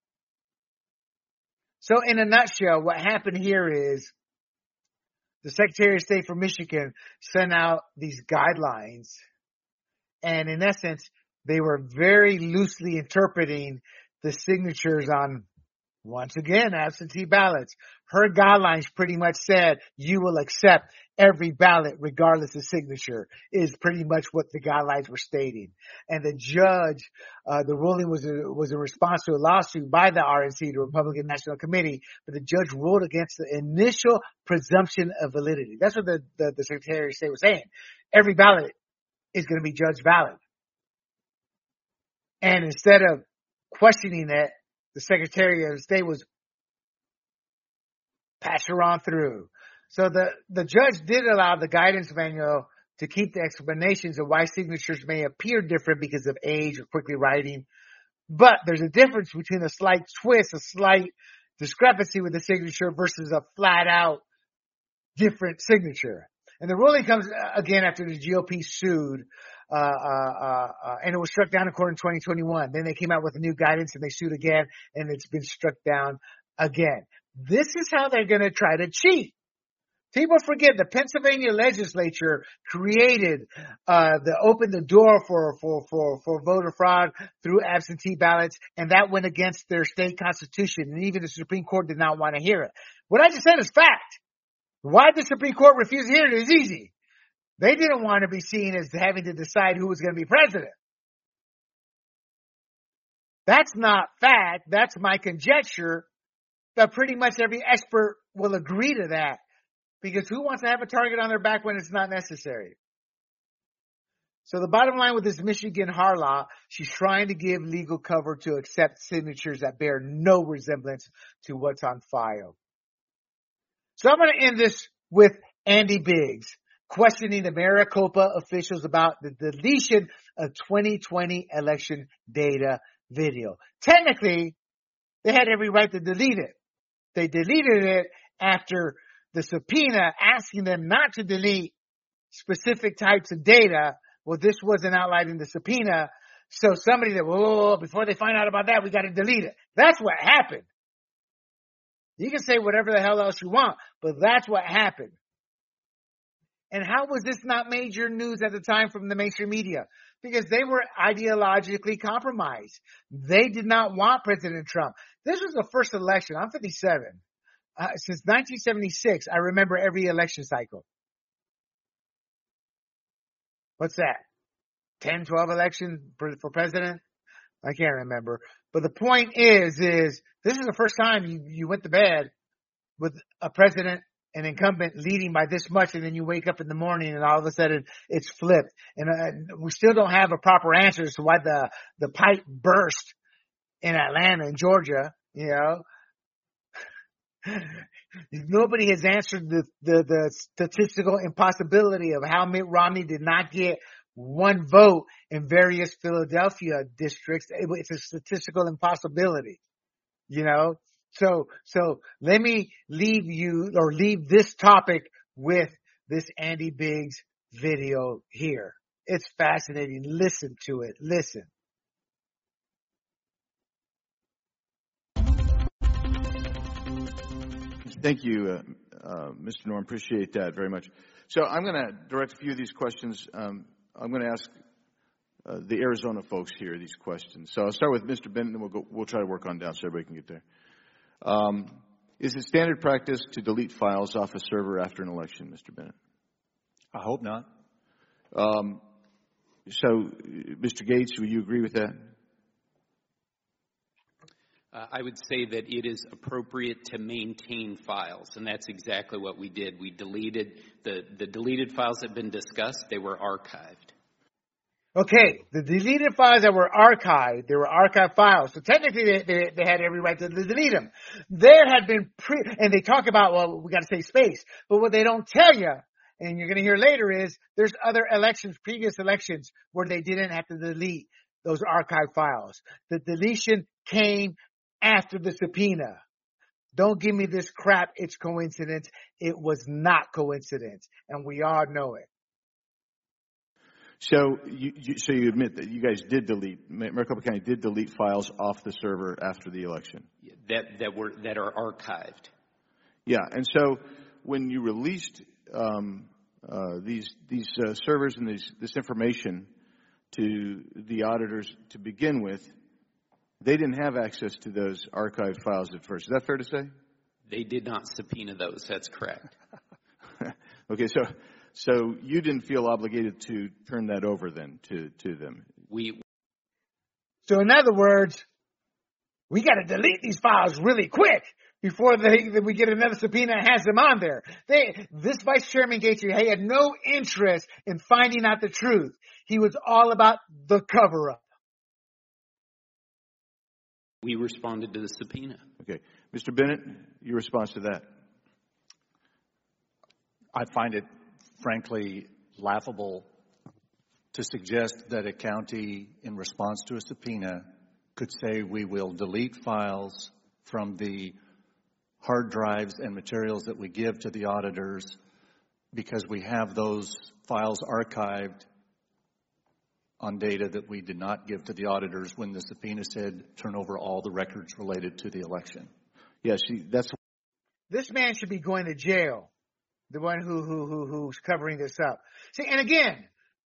So in a nutshell, what happened here is the Secretary of State for Michigan sent out these guidelines. And in essence, they were very loosely interpreting the signatures on Once again, absentee ballots. Her guidelines pretty much said you will accept every ballot regardless of signature is pretty much what the guidelines were stating. And the judge, the ruling was in response to a lawsuit by the RNC, the Republican National Committee, but the judge ruled against the initial presumption of validity. That's what the Secretary of State was saying. Every ballot is going to be judged valid. And instead of questioning it, the Secretary of State was passed her on through. So the judge did allow the guidance manual to keep the explanations of why signatures may appear different because of age or quickly writing. But there's a difference between a slight twist, a slight discrepancy with the signature versus a flat out different signature. And the ruling comes again after the GOP sued, and it was struck down in court in 2021. Then they came out with a new guidance and they sued again, and it's been struck down again. This is how they're going to try to cheat. People forget the Pennsylvania legislature created, opened the door for voter fraud through absentee ballots, and that went against their state constitution, and even the Supreme Court did not want to hear it. What I just said is fact. Why the Supreme Court refused to hear it is easy. They didn't want to be seen as having to decide who was going to be president. That's not fact. That's my conjecture. But pretty much every expert will agree to that. Because who wants to have a target on their back when it's not necessary? So the bottom line with this Michigan Harlaw, she's trying to give legal cover to accept signatures that bear no resemblance to what's on file. So I'm going to end this with Andy Biggs questioning the Maricopa officials about the deletion of 2020 election data video. Technically, they had every right to delete it. They deleted it after the subpoena asking them not to delete specific types of data. Well, this wasn't outlined in the subpoena. So somebody that, whoa, before they find out about that, we got to delete it. That's what happened. You can say whatever the hell else you want, but that's what happened. And how was this not major news at the time from the mainstream media? Because they were ideologically compromised. They did not want President Trump. This was the first election. I'm 57. Since 1976, I remember every election cycle. What's that? 10, 12 elections for president? I can't remember. But the point is this is the first time you went to bed with a president, an incumbent leading by this much, and then you wake up in the morning and all of a sudden it's flipped. And we still don't have a proper answer as to why the pipe burst in Atlanta and Georgia, you know. Nobody has answered the statistical impossibility of how Mitt Romney did not get one vote in various Philadelphia districts. It's a statistical impossibility, you know. So let me leave this topic with this Andy Biggs video here. It's fascinating. Listen to it. Listen. Thank you, Mr. Norm. Appreciate that very much. So I'm going to direct a few of these questions. I'm going to ask the Arizona folks here these questions. So I'll start with Mr. Bennett, and then we'll try to work on down so everybody can get there. Is it standard practice to delete files off a server after an election, Mr. Bennett? I hope not. So, Mr. Gates, would you agree with that? I would say that it is appropriate to maintain files, and that's exactly what we did. We deleted the deleted files that have been discussed. They were archived. Okay, the deleted files that were archived, they were archived files. So technically they had every right to delete them. There had been and they talk about, well, we got to save space. But what they don't tell you, and you're going to hear later, is there's other elections, previous elections, where they didn't have to delete those archived files. The deletion came after the subpoena. Don't give me this crap, it's coincidence. It was not coincidence, and we all know it. So you admit that you guys did delete, Maricopa County did delete files off the server after the election? That are archived. Yeah, and so when you released these servers and this information to the auditors to begin with, They didn't have access to those archived files at first. Is that fair to say? They did not subpoena those. That's correct. Okay, so you didn't feel obligated to turn that over then to them? So in other words, we got to delete these files really quick before we get another subpoena and has them on there. This Vice Chairman Gates, he had no interest in finding out the truth. He was all about the cover-up. We responded to the subpoena. Okay. Mr. Bennett, your response to that? I find it, frankly, laughable to suggest that a county, in response to a subpoena, could say we will delete files from the hard drives and materials that we give to the auditors because we have those files archived on data that we did not give to the auditors when the subpoena said turn over all the records related to the election. Yes, that's... This man should be going to jail, the one who's covering this up. See, and again,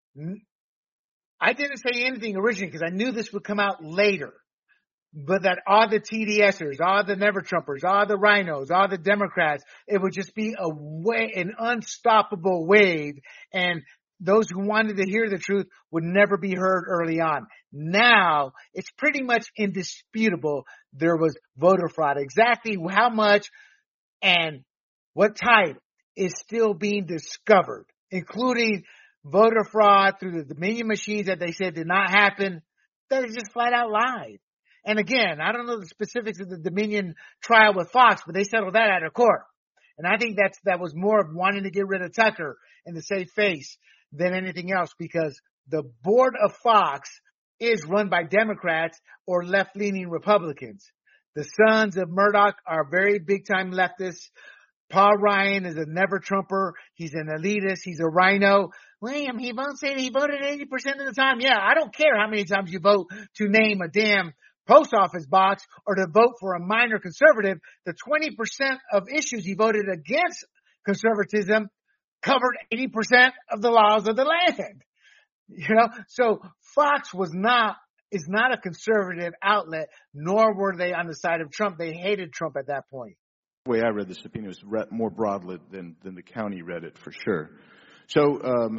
I didn't say anything originally because I knew this would come out later. But that all the TDSers, all the Never Trumpers, all the rhinos, all the Democrats, it would just be an unstoppable wave. And those who wanted to hear the truth would never be heard early on. Now, it's pretty much indisputable there was voter fraud. Exactly how much and what type is still being discovered, including voter fraud through the Dominion machines that they said did not happen. That is just flat out lied. And again, I don't know the specifics of the Dominion trial with Fox, but they settled that out of court. And I think that was more of wanting to get rid of Tucker and to save face than anything else, because the board of Fox is run by Democrats or left-leaning Republicans. The sons of Murdoch are very big-time leftists. Paul Ryan is a never-Trumper. He's an elitist. He's a rhino. William, he voted 80% of the time. Yeah, I don't care how many times you vote to name a damn post office box or to vote for a minor conservative. The 20% of issues he voted against conservatism covered 80% of the laws of the land. You know, so Fox is not a conservative outlet, nor were they on the side of Trump. They hated Trump at that point. The way I read the subpoena was read more broadly than the county read it, for sure. So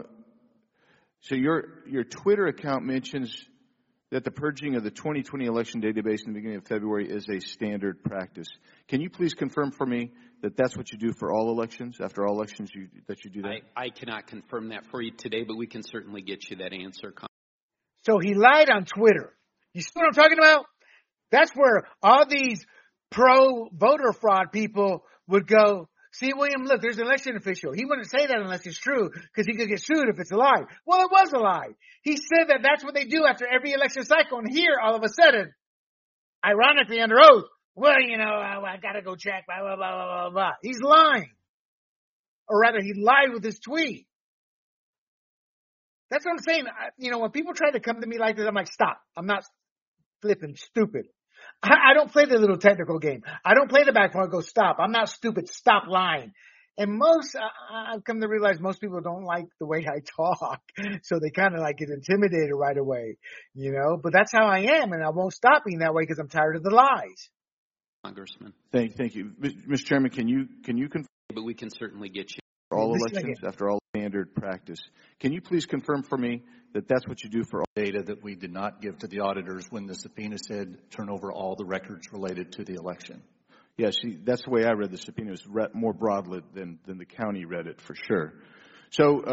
your Twitter account mentions that the purging of the 2020 election database in the beginning of February is a standard practice. Can you please confirm for me that that's what you do for all elections? After all elections, that you do that? I cannot confirm that for you today, but we can certainly get you that answer. So he lied on Twitter. You see what I'm talking about? That's where all these pro-voter fraud people would go, see, William, look, there's an election official. He wouldn't say that unless it's true, because he could get sued if it's a lie. Well, it was a lie. He said that that's what they do after every election cycle. And here, all of a sudden, ironically under oath, well, you know, I got to go check, blah, blah, blah, blah, blah, blah. He's lying. Or rather, he lied with his tweet. That's what I'm saying. You know, when people try to come to me like this, I'm like, stop. I'm not flipping stupid. I don't play the little technical game. I don't play the back part and go, stop. I'm not stupid. Stop lying. And I've come to realize most people don't like the way I talk. So they kind of like get intimidated right away, you know, but that's how I am. And I won't stop being that way because I'm tired of the lies. Congressman. Thank you. Mr. Chairman, can you confirm? But we can certainly get you. All elections, after all standard practice. Can you please confirm for me that that's what you do for all data that we did not give to the auditors when the subpoena said turn over all the records related to the election? Yes, that's the way I read the subpoena. It was more broadly than the county read it, for sure. So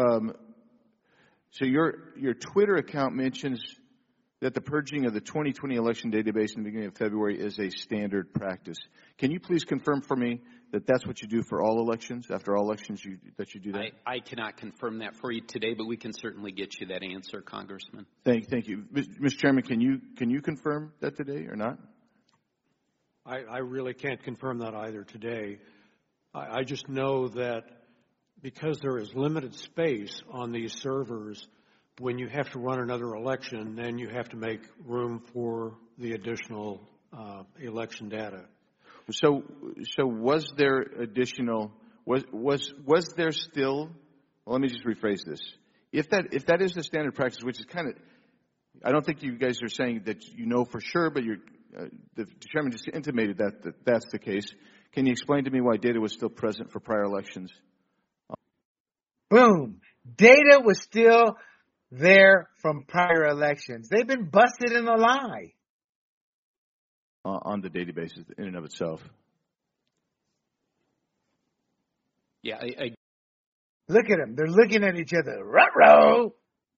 your Twitter account mentions that the purging of the 2020 election database in the beginning of February is a standard practice. Can you please confirm for me that that's what you do for all elections? After all elections, that you do that? I cannot confirm that for you today, but we can certainly get you that answer, Congressman. Thank you. Mr. Chairman, can you confirm that today or not? I really can't confirm that either today. I just know that because there is limited space on these servers, when you have to run another election, then you have to make room for the additional election data. So was there additional? Was there still? Well, let me just rephrase this. If that is the standard practice, which is kind of, I don't think you guys are saying that you know for sure, but the chairman just intimated that that's the case. Can you explain to me why data was still present for prior elections? Boom. Data was still there from prior elections. They've been busted in a lie. On the databases in and of itself. Yeah, I Look at them. They're looking at each other. Ruh-roh.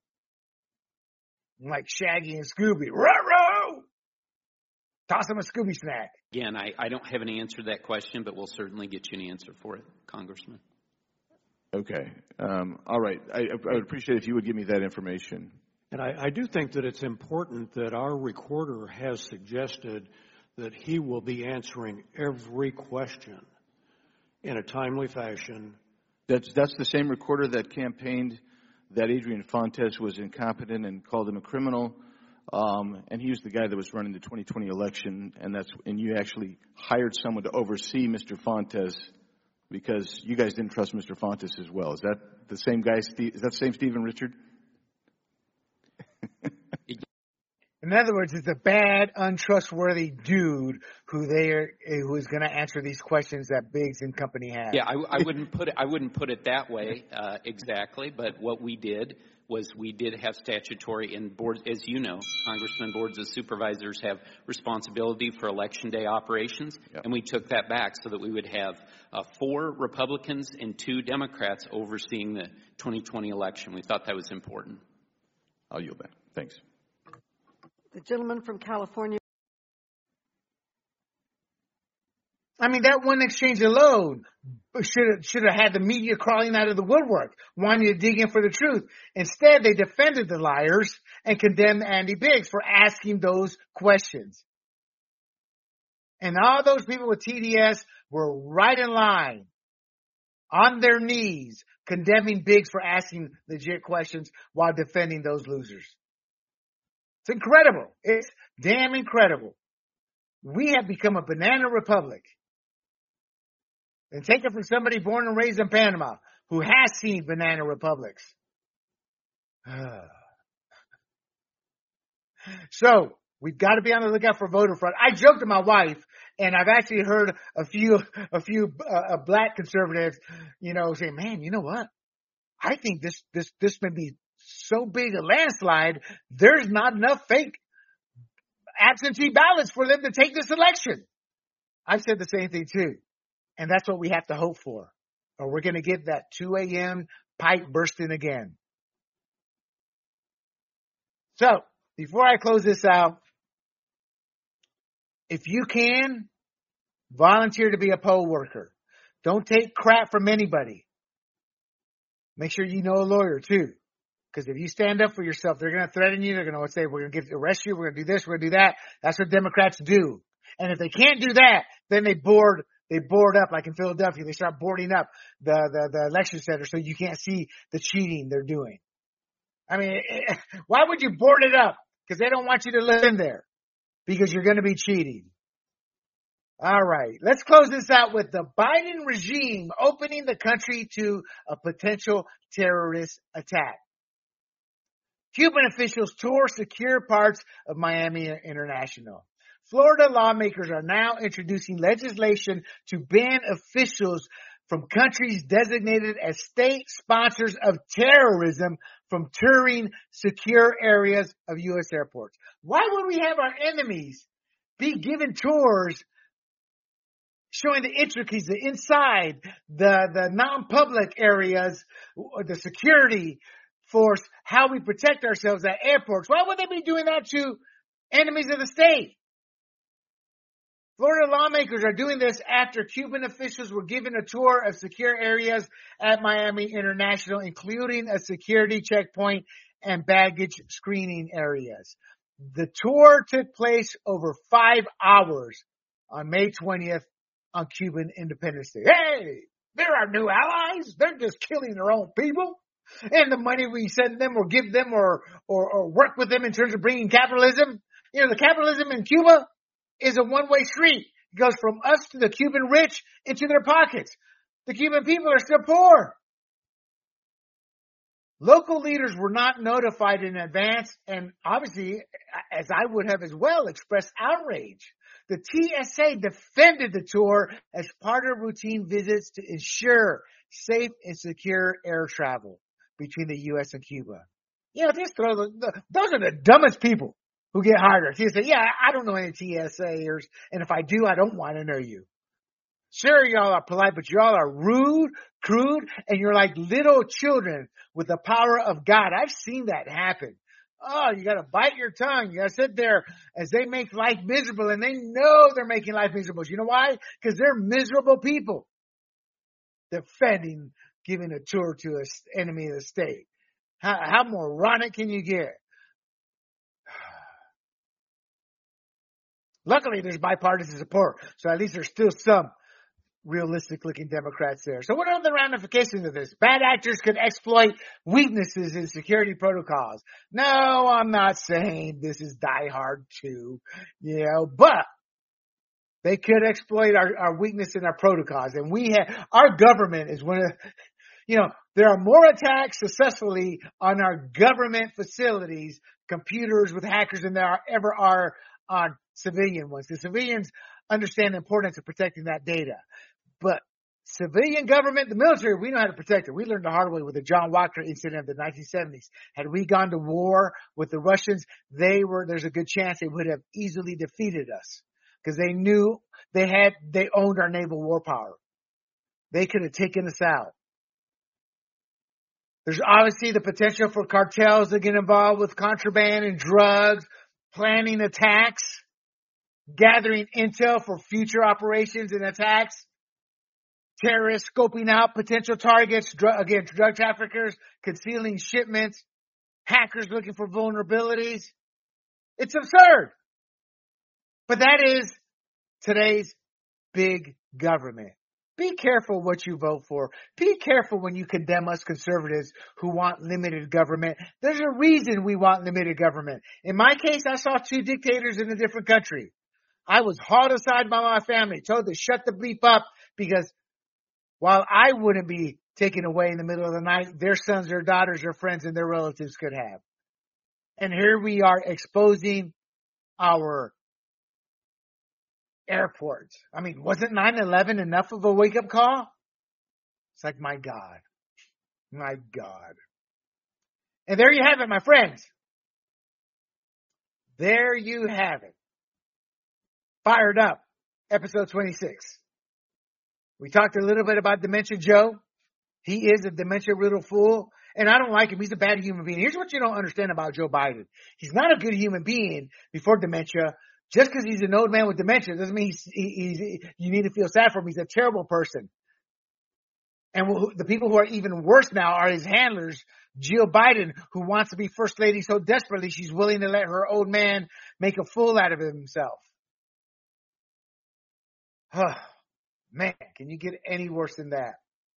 Like Shaggy and Scooby. Ruh-roh. Toss them a Scooby snack. Again, I don't have an answer to that question, but we'll certainly get you an answer for it, Congressman. Okay. All right. I would appreciate if you would give me that information. And I do think that it's important that our recorder has suggested that he will be answering every question in a timely fashion. That's the same recorder that campaigned that Adrian Fontes was incompetent and called him a criminal. And he was the guy that was running the 2020 election, and you actually hired someone to oversee Mr. Fontes because you guys didn't trust Mr. Fontes as well. Is that the same guy? Is that the same Stephen Richard? In other words, it's a bad, untrustworthy dude who is going to answer these questions that Biggs and company have. Yeah, I wouldn't put it that way exactly. But what we did was we did have statutory and boards, as you know, Congressman, boards of supervisors have responsibility for election day operations, and we took that back so that we would have 4 Republicans and 2 Democrats overseeing the 2020 election. We thought that was important. I'll yield back. Thanks. The gentleman from California. I mean, that one exchange alone should have had the media crawling out of the woodwork, wanting to dig in for the truth. Instead, they defended the liars and condemned Andy Biggs for asking those questions. And all those people with TDS were right in line, on their knees, condemning Biggs for asking legit questions while defending those losers. It's incredible. It's damn incredible. We have become a banana republic. And take it from somebody born and raised in Panama who has seen banana republics. So we've got to be on the lookout for voter fraud. I joked to my wife, and I've actually heard a few black conservatives, say, "Man, you know what? I think this may be so big a landslide. There's not enough fake absentee ballots for them to take this election." I've said the same thing too. And that's what we have to hope for. Or we're going to get that 2 a.m. pipe bursting again. So, before I close this out, if you can, volunteer to be a poll worker. Don't take crap from anybody. Make sure you know a lawyer too. Because if you stand up for yourself, they're going to threaten you. They're going to say, we're going to arrest you. We're going to do this. We're going to do that. That's what Democrats do. And if they can't do that, then they board up, like in Philadelphia. They start boarding up the election center so you can't see the cheating they're doing. I mean, why would you board it up? Because they don't want you to live in there. Because you're going to be cheating. All right. Let's close this out with the Biden regime opening the country to a potential terrorist attack. Cuban officials tour secure parts of Miami International. Florida lawmakers are now introducing legislation to ban officials from countries designated as state sponsors of terrorism from touring secure areas of U.S. airports. Why would we have our enemies be given tours showing the intricacies, the inside, the non-public areas, the security force, how we protect ourselves at airports? Why would they be doing that to enemies of the state? Florida lawmakers are doing this after Cuban officials were given a tour of secure areas at Miami International, including a security checkpoint and baggage screening areas. The tour took place over 5 hours on May 20th on Cuban Independence Day. Hey, they're our new allies. They're just killing their own people. And the money we send them or give them or work with them in terms of bringing capitalism. The capitalism in Cuba is a one-way street. It goes from us to the Cuban rich into their pockets. The Cuban people are still poor. Local leaders were not notified in advance, and obviously, as I would have as well, expressed outrage. The TSA defended the tour as part of routine visits to ensure safe and secure air travel between the U.S. and Cuba. You know, those are the dumbest people who get hired at TSA. Yeah, I don't know any TSAers, and if I do, I don't want to know you. Sure, y'all are polite, but y'all are rude, crude, and you're like little children with the power of God. I've seen that happen. Oh, you gotta bite your tongue. You gotta sit there as they make life miserable, and they know they're making life miserable. You know why? Because they're miserable people. Defending, giving a tour to an enemy of the state. How moronic can you get? Luckily, there's bipartisan support, so at least there's still some realistic-looking Democrats there. So what are the ramifications of this? Bad actors could exploit weaknesses in security protocols. No, I'm not saying this is Die Hard 2, but they could exploit our weakness in our protocols. And our government is one of, there are more attacks successfully on our government facilities, computers with hackers than there ever are on civilian ones. The civilians understand the importance of protecting that data. But civilian government, the military, we know how to protect it. We learned the hard way with the John Walker incident of the 1970s. Had we gone to war with the Russians, there's a good chance they would have easily defeated us because they knew they owned our naval war power. They could have taken us out. There's obviously the potential for cartels to get involved with contraband and drugs, planning attacks, gathering intel for future operations and attacks. Terrorists scoping out potential targets, drug traffickers concealing shipments, hackers looking for vulnerabilities. It's absurd. But that is today's big government. Be careful what you vote for. Be careful when you condemn us conservatives who want limited government. There's a reason we want limited government. In my case, I saw 2 dictators in a different country. I was hauled aside by my family, told to shut the bleep up because while I wouldn't be taken away in the middle of the night, their sons, their daughters, their friends, and their relatives could have. And here we are exposing our airports. I mean, wasn't 9/11 enough of a wake-up call? It's like, my God. My God. And there you have it, my friends. There you have it. Fired Up, episode 26. We talked a little bit about Dementia Joe. He is a dementia-riddled fool, and I don't like him. He's a bad human being. Here's what you don't understand about Joe Biden. He's not a good human being before dementia. Just because he's an old man with dementia doesn't mean you need to feel sad for him. He's a terrible person. And the people who are even worse now are his handlers, Jill Biden, who wants to be first lady so desperately she's willing to let her old man make a fool out of himself. Man, can you get any worse than that?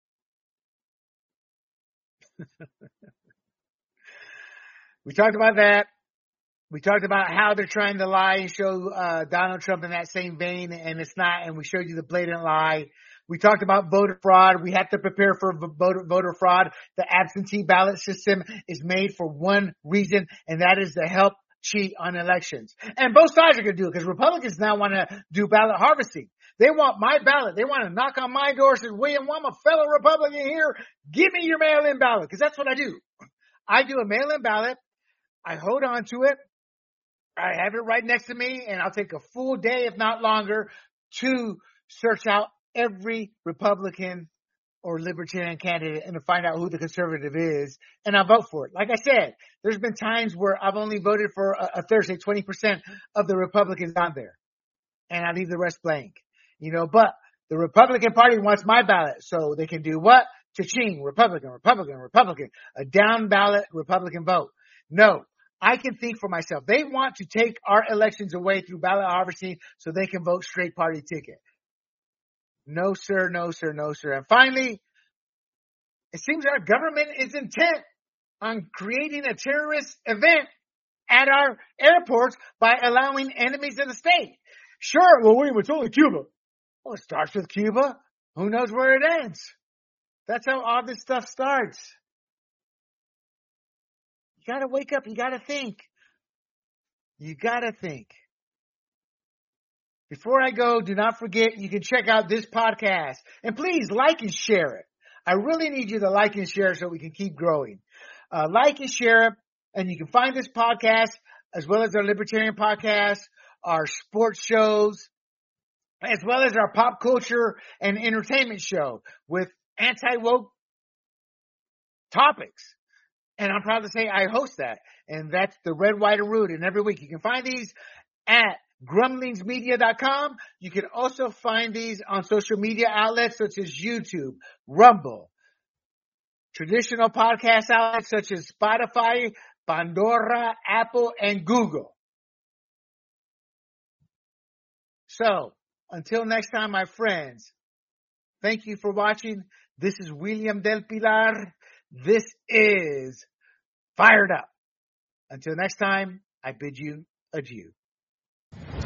We talked about that. We talked about how they're trying to lie and show Donald Trump in that same vein, and it's not, and we showed you the blatant lie. We talked about voter fraud. We have to prepare for voter fraud. The absentee ballot system is made for one reason, and that is to help cheat on elections. And both sides are going to do it because Republicans now want to do ballot harvesting. They want my ballot. They want to knock on my door and say, William, I'm a fellow Republican here. Give me your mail-in ballot. Because that's what I do. I do a mail-in ballot. I hold on to it. I have it right next to me, and I'll take a full day, if not longer, to search out every Republican or Libertarian candidate and to find out who the conservative is, and I'll vote for it. Like I said, there's been times where I've only voted for a Thursday, 20% of the Republicans on there, and I leave the rest blank. But the Republican Party wants my ballot, so they can do what? Cha-ching, Republican, Republican, Republican, a down ballot Republican vote. No, I can think for myself. They want to take our elections away through ballot harvesting so they can vote straight party ticket. No, sir, no, sir, no, sir. And finally, it seems our government is intent on creating a terrorist event at our airports by allowing enemies of the state. Sure, well, William, it's only Cuba. Well, it starts with Cuba. Who knows where it ends? That's how all this stuff starts. You got to wake up. You got to think. You got to think. Before I go, do not forget you can check out this podcast. And please like and share it. I really need you to like and share so we can keep growing. Like and share it. And you can find this podcast as well as our libertarian podcast, our sports shows, as well as our pop culture and entertainment show with anti-woke topics. And I'm proud to say I host that. And that's the Red, White, and Root. And every week you can find these at grumblingsmedia.com. You can also find these on social media outlets such as YouTube, Rumble, traditional podcast outlets such as Spotify, Pandora, Apple, and Google. So, until next time, my friends, thank you for watching. This is William Del Pilar. This is Fired Up. Until next time, I bid you adieu.